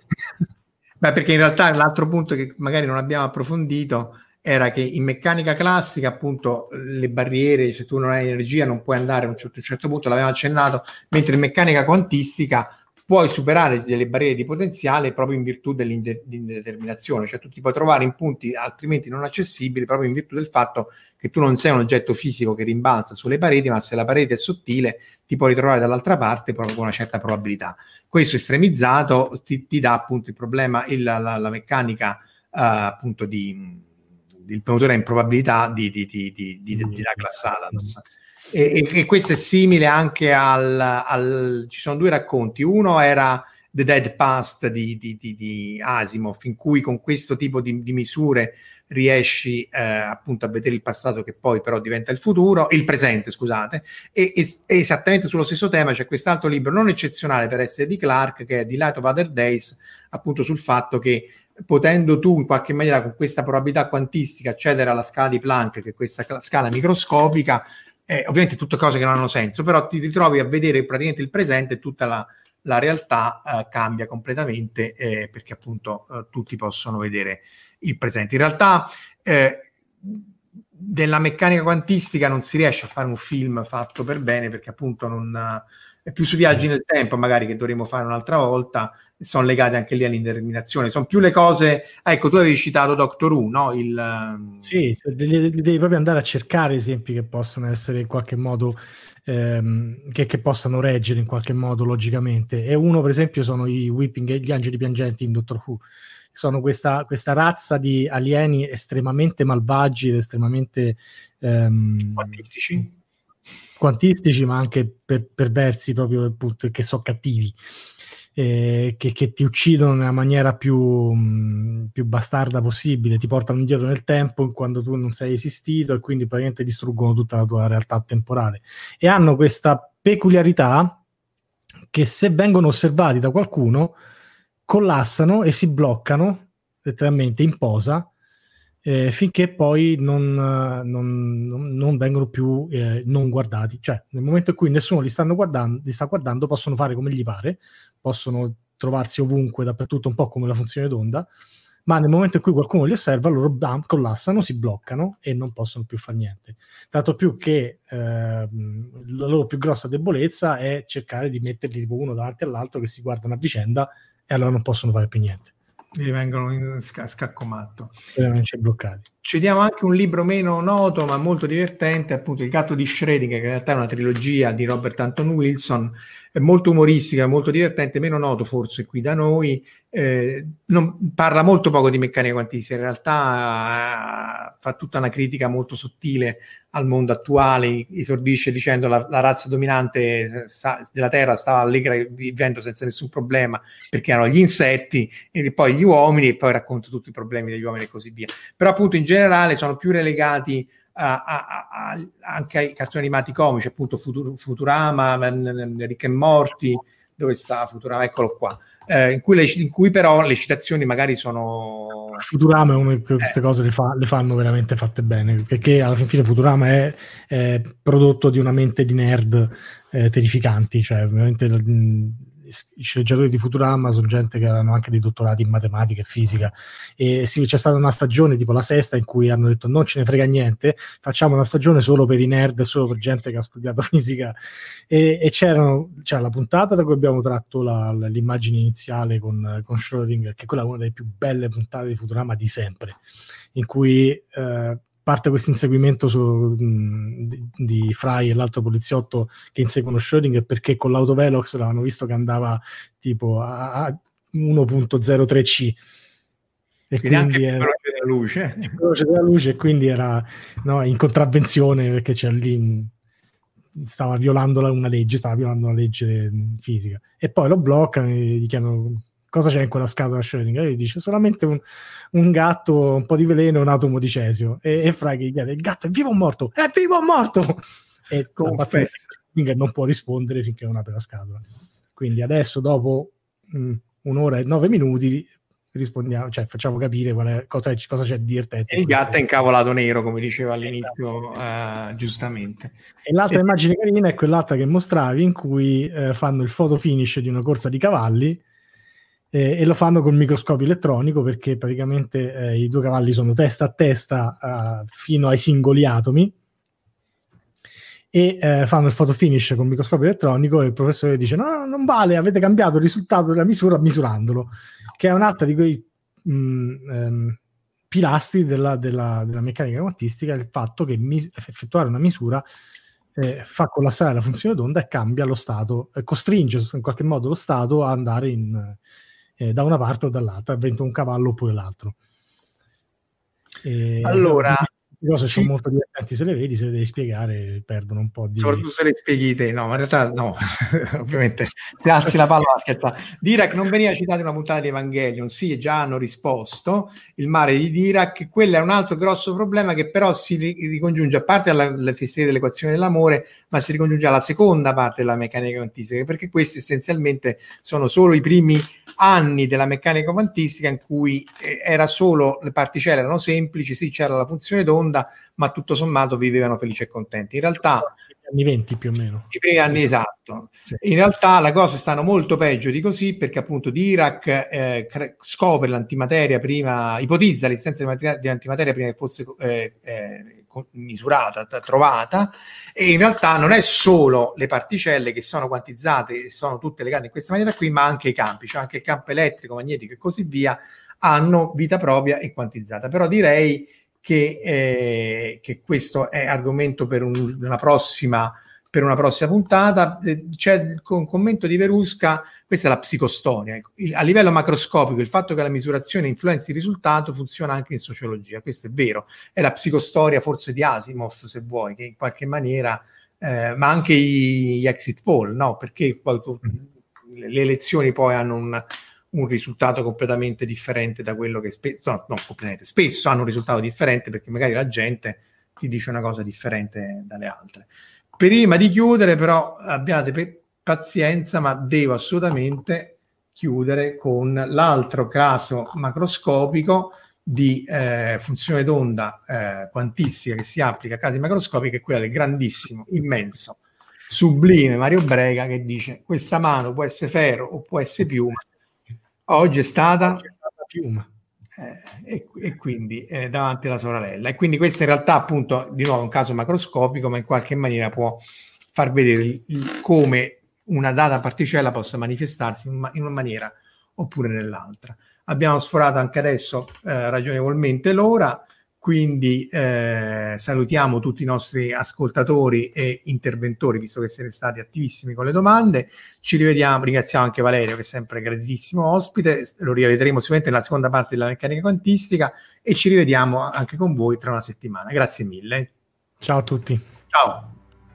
[SPEAKER 4] Beh, perché in realtà l'altro punto che magari non abbiamo approfondito era che in meccanica classica, appunto, le barriere, se tu non hai energia non puoi andare a un certo, un certo punto, l'avevamo accennato, mentre in meccanica quantistica puoi superare delle barriere di potenziale proprio in virtù dell'indeterminazione, cioè tu ti puoi trovare in punti altrimenti non accessibili proprio in virtù del fatto che tu non sei un oggetto fisico che rimbalza sulle pareti, ma se la parete è sottile ti puoi ritrovare dall'altra parte proprio con una certa probabilità. Questo estremizzato ti, ti dà appunto il problema, il, la, la meccanica uh, appunto di il motore a improbabilità di, di, di, di, di, di Douglas Adams. E, e, e questo è simile anche al, al ci sono due racconti, uno era The Dead Past di, di, di, di Asimov, in cui con questo tipo di, di misure riesci eh, appunto a vedere il passato che poi però diventa il futuro, il presente scusate, e, e, e esattamente sullo stesso tema c'è quest'altro libro non eccezionale per essere di Clark, che è The Light of Other Days, appunto sul fatto che potendo tu in qualche maniera con questa probabilità quantistica accedere alla scala di Planck, che è questa scala microscopica, eh, ovviamente tutte cose che non hanno senso, però ti ritrovi a vedere praticamente il presente e tutta la, la realtà eh, cambia completamente eh, perché appunto eh, tutti possono vedere il presente. In realtà eh, della meccanica quantistica non si riesce a fare un film fatto per bene perché appunto non, più su viaggi nel tempo magari, che dovremo fare un'altra volta, sono legate anche lì all'indeterminazione, sono più le cose, ecco, tu avevi citato Doctor Who, no? Il,
[SPEAKER 5] sì, devi, devi proprio andare a cercare esempi che possono essere in qualche modo ehm, che, che possano reggere in qualche modo logicamente, e uno per esempio sono i Weeping, gli angeli piangenti in Doctor Who. Sono questa, questa razza di alieni estremamente malvagi ed estremamente ehm,
[SPEAKER 4] quantistici
[SPEAKER 5] quantistici ma anche per, perversi proprio, appunto, che sono cattivi, eh, che, che ti uccidono nella maniera più, mh, più bastarda possibile, ti portano indietro nel tempo quando tu non sei esistito e quindi praticamente distruggono tutta la tua realtà temporale, e hanno questa peculiarità che se vengono osservati da qualcuno collassano e si bloccano letteralmente in posa eh, finché poi non, non, non vengono più eh, non guardati. Cioè, nel momento in cui nessuno li, stanno guardando, li sta guardando, possono fare come gli pare, possono trovarsi ovunque, dappertutto, un po' come la funzione d'onda, ma nel momento in cui qualcuno li osserva, loro bam, collassano, si bloccano e non possono più fare niente. Tanto più che eh, la loro più grossa debolezza è cercare di metterli tipo uno davanti all'altro che si guardano a vicenda, e allora non possono fare più niente.
[SPEAKER 4] Mi vengono in sc- scaccomatto.
[SPEAKER 5] Veramente bloccati.
[SPEAKER 4] Citiamo anche un libro meno noto ma molto divertente, appunto Il gatto di Schrödinger, che in realtà è una trilogia di Robert Anton Wilson, è molto umoristica, molto divertente, meno noto forse qui da noi, eh, non, parla molto poco di meccanica quantistica, in realtà eh, fa tutta una critica molto sottile al mondo attuale, esordisce dicendo la, la razza dominante sta, della Terra stava allegra vivendo senza nessun problema perché erano gli insetti, e poi gli uomini, e poi racconta tutti i problemi degli uomini e così via. Però appunto in generale sono più relegati a, a, a, anche ai cartoni animati comici, appunto Futur- Futurama, Rick e Morty, dove sta Futurama? Eccolo qua. Eh, in, cui le, in cui però le citazioni magari sono...
[SPEAKER 5] Futurama è una di queste eh. cose le, fa, le fanno veramente fatte bene, perché alla fine Futurama è, è prodotto di una mente di nerd eh, terrificanti, cioè veramente mh, i sceneggiatori di Futurama sono gente che erano anche dei dottorati in matematica e fisica, e sì, c'è stata una stagione tipo la sesta in cui hanno detto non ce ne frega niente, facciamo una stagione solo per i nerd, solo per gente che ha studiato fisica, e, e c'erano, c'era la puntata da cui abbiamo tratto la, l'immagine iniziale con, con Schrödinger, che quella è una delle più belle puntate di Futurama di sempre, in cui eh, parte questo inseguimento su, mh, di, di Fry e l'altro poliziotto che inseguono Schrödinger perché con l'autovelox l'avevano visto che andava tipo a, a uno punto zero tre C e quindi, quindi era
[SPEAKER 4] veloce della luce
[SPEAKER 5] veloce della luce e quindi era no, in contravvenzione perché c'è lì stava violando una legge stava violando una legge fisica, e poi lo bloccano e gli chiedono cosa c'è in quella scatola Schrödinger, e gli dice solamente un, un gatto, un po' di veleno e un atomo di cesio, e, e Fry gli chiede il gatto è vivo o morto? È vivo o morto? E Schrödinger non può rispondere finché non apre la scatola. Quindi adesso dopo mh, un'ora e nove minuti rispondiamo, cioè facciamo capire qual è, cosa, è, cosa c'è di divertente.
[SPEAKER 4] E il gatto è incavolato nero, come diceva all'inizio, uh, giustamente.
[SPEAKER 5] E l'altra
[SPEAKER 4] e...
[SPEAKER 5] immagine carina è quell'altra che mostravi in cui eh, fanno il photo finish di una corsa di cavalli eh, e lo fanno col microscopio elettronico, perché praticamente eh, i due cavalli sono testa a testa uh, fino ai singoli atomi, e eh, fanno il photo finish con il microscopio elettronico, e il professore dice no, no, non vale, avete cambiato il risultato della misura misurandolo, che è un'altra di quei mh, ehm, pilastri della, della, della meccanica quantistica, il fatto che mi, effettuare una misura eh, fa collassare la funzione d'onda e cambia lo stato, eh, costringe in qualche modo lo stato a andare in, eh, da una parte o dall'altra, avvento un cavallo oppure l'altro. E,
[SPEAKER 4] allora
[SPEAKER 5] le cose sono molto divertenti, se le vedi, se le devi spiegare perdono un po' di...
[SPEAKER 4] soprattutto se le spieghi te, no, ma in realtà no, ovviamente se alzi la palla la schiaccia. Dirac non veniva citato in una puntata di Evangelion, sì, già hanno risposto, il mare di Dirac, quello è un altro grosso problema che però si ricongiunge a parte alle fesserie dell'equazione dell'amore, ma si ricongiunge alla seconda parte della meccanica quantistica, perché questi essenzialmente sono solo i primi anni della meccanica quantistica in cui eh, era solo, le particelle erano semplici, sì, c'era la funzione d'onda, ma tutto sommato vivevano felici e contenti. In realtà
[SPEAKER 5] anni venti più o meno,
[SPEAKER 4] i primi anni, esatto, sì. In realtà le cose stanno molto peggio di così, perché appunto Dirac eh, cre- scopre l'antimateria prima, ipotizza l'esistenza di, materia, di antimateria prima che fosse eh, eh, misurata, trovata, e in realtà non è solo le particelle che sono quantizzate e sono tutte legate in questa maniera qui, ma anche i campi, cioè anche il campo elettrico, magnetico e così via, hanno vita propria e quantizzata. Però direi che, eh, che questo è argomento per un, una prossima per una prossima puntata. C'è il commento di Verusca, questa è la psicostoria. Il, a livello macroscopico, il fatto che la misurazione influenzi il risultato funziona anche in sociologia, questo è vero, è la psicostoria forse di Asimov, se vuoi, che in qualche maniera, eh, ma anche i, gli exit poll, no? Perché poi tu, le elezioni poi hanno un, un risultato completamente differente da quello che spesso, no, non completamente, spesso hanno un risultato differente perché magari la gente ti dice una cosa differente dalle altre. Prima di chiudere, però, abbiate pe- pazienza, ma devo assolutamente chiudere con l'altro caso macroscopico di eh, funzione d'onda eh, quantistica che si applica a casi macroscopici, che è quella del grandissimo, immenso, sublime Mario Brega, che dice: questa mano può essere ferro o può essere piuma. Oggi è stata, Oggi è stata piuma. Eh, e, e quindi eh, davanti alla sorella, e quindi questo in realtà appunto di nuovo è un caso macroscopico, ma in qualche maniera può far vedere il, il, come una data particella possa manifestarsi in, in una maniera oppure nell'altra. Abbiamo sforato anche adesso eh, ragionevolmente l'ora, quindi eh, salutiamo tutti i nostri ascoltatori e interventori, visto che siete stati attivissimi con le domande. Ci rivediamo, ringraziamo anche Valerio, che è sempre graditissimo ospite, lo rivedremo sicuramente nella seconda parte della meccanica quantistica, e ci rivediamo anche con voi tra una settimana. Grazie mille.
[SPEAKER 5] Ciao a tutti.
[SPEAKER 4] Ciao.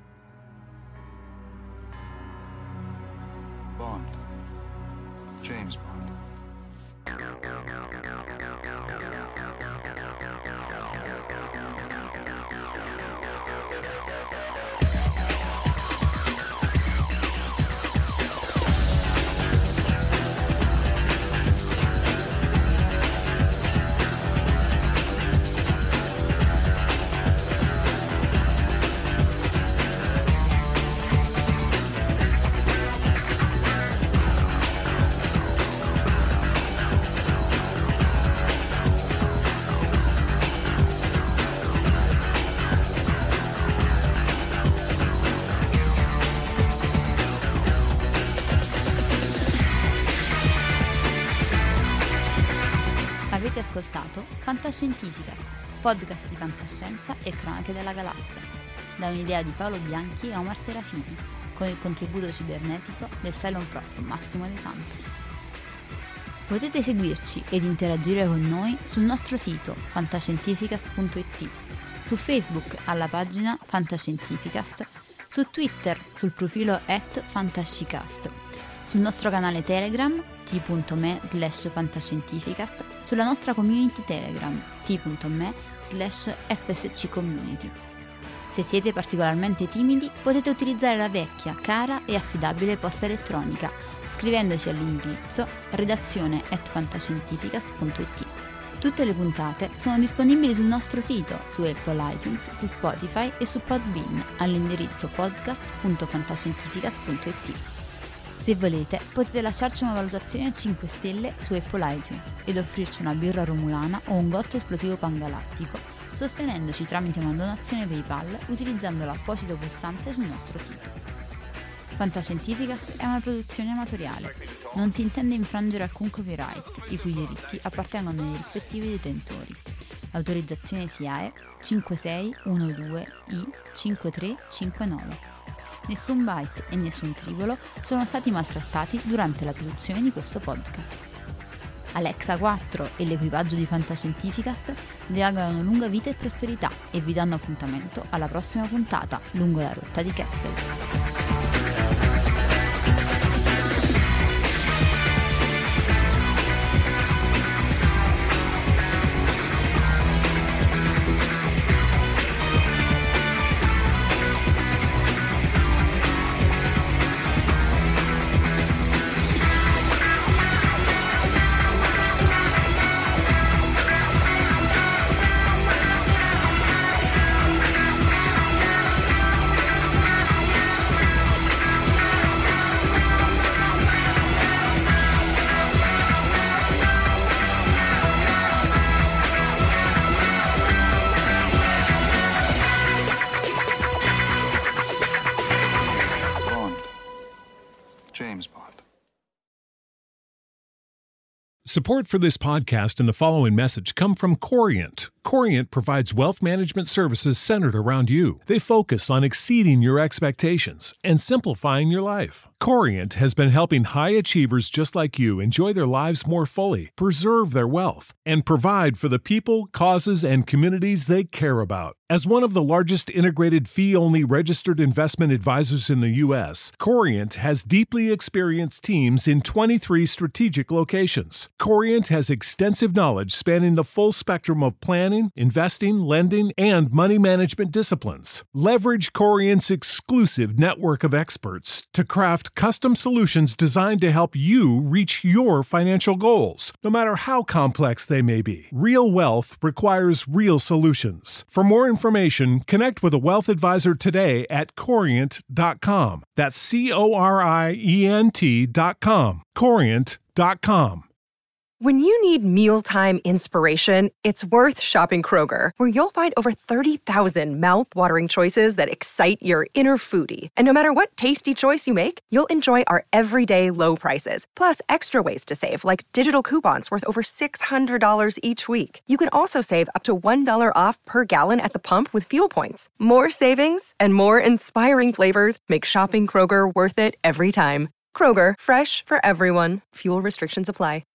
[SPEAKER 3] Bond. James Bond.
[SPEAKER 6] Avete ascoltato Fantascientifica, podcast di fantascienza e cronache della galassia, da un'idea di Paolo Bianchi e Omar Serafini, con il contributo cibernetico del Cylon Prof Massimo De Santo. Potete seguirci ed interagire con noi sul nostro sito fantascientificast punto it, su Facebook alla pagina Fantascientificast, su Twitter sul profilo at fantascicast, sul nostro canale Telegram t.me slash fantascientificast, sulla nostra community Telegram t.me slash fsccommunity. Se siete particolarmente timidi, potete utilizzare la vecchia, cara e affidabile posta elettronica, scrivendoci all'indirizzo redazione at fantascientificast punto it. Tutte le puntate sono disponibili sul nostro sito, su Apple iTunes, su Spotify e su Podbean all'indirizzo podcast punto fantascientificast punto it. Se volete, potete lasciarci una valutazione a cinque stelle su Apple iTunes ed offrirci una birra romulana o un gotto esplosivo pangalattico, sostenendoci tramite una donazione PayPal utilizzando l'apposito pulsante sul nostro sito. Fantascientificast è una produzione amatoriale, non si intende infrangere alcun copyright, i cui diritti appartengono ai rispettivi detentori. L'autorizzazione S I A E cinque sei uno due I cinque tre cinque nove. Nessun byte e nessun tribolo sono stati maltrattati durante la produzione di questo podcast. Alexa quattro e l'equipaggio di Fantascientificast vi augurano lunga vita e prosperità e vi danno appuntamento alla prossima puntata lungo la rotta di Kessel.
[SPEAKER 7] Support for this podcast and the following message come from Corient. Corient provides wealth management services centered around you. They focus on exceeding your expectations and simplifying your life. Corient has been helping high achievers just like you enjoy their lives more fully, preserve their wealth, and provide for the people, causes, and communities they care about. As one of the largest integrated fee-only registered investment advisors in the U S, Corient has deeply experienced teams in twenty-three strategic locations. Corient has extensive knowledge spanning the full spectrum of planning, investing, lending, and money management disciplines. Leverage Corient's exclusive network of experts to craft custom solutions designed to help you reach your financial goals, no matter how complex they may be. Real wealth requires real solutions. For more information, connect with a wealth advisor today at corient dot com. That's C O R I E N T dot com. corient dot com.
[SPEAKER 2] When you need mealtime inspiration, it's worth shopping Kroger, where you'll find over thirty thousand mouth-watering choices that excite your inner foodie. And no matter what tasty choice you make, you'll enjoy our everyday low prices, plus extra ways to save, like digital coupons worth over six hundred dollars each week. You can also save up to one dollar off per gallon at the pump with fuel points. More savings and more inspiring flavors make shopping Kroger worth it every time. Kroger, fresh for everyone. Fuel restrictions apply.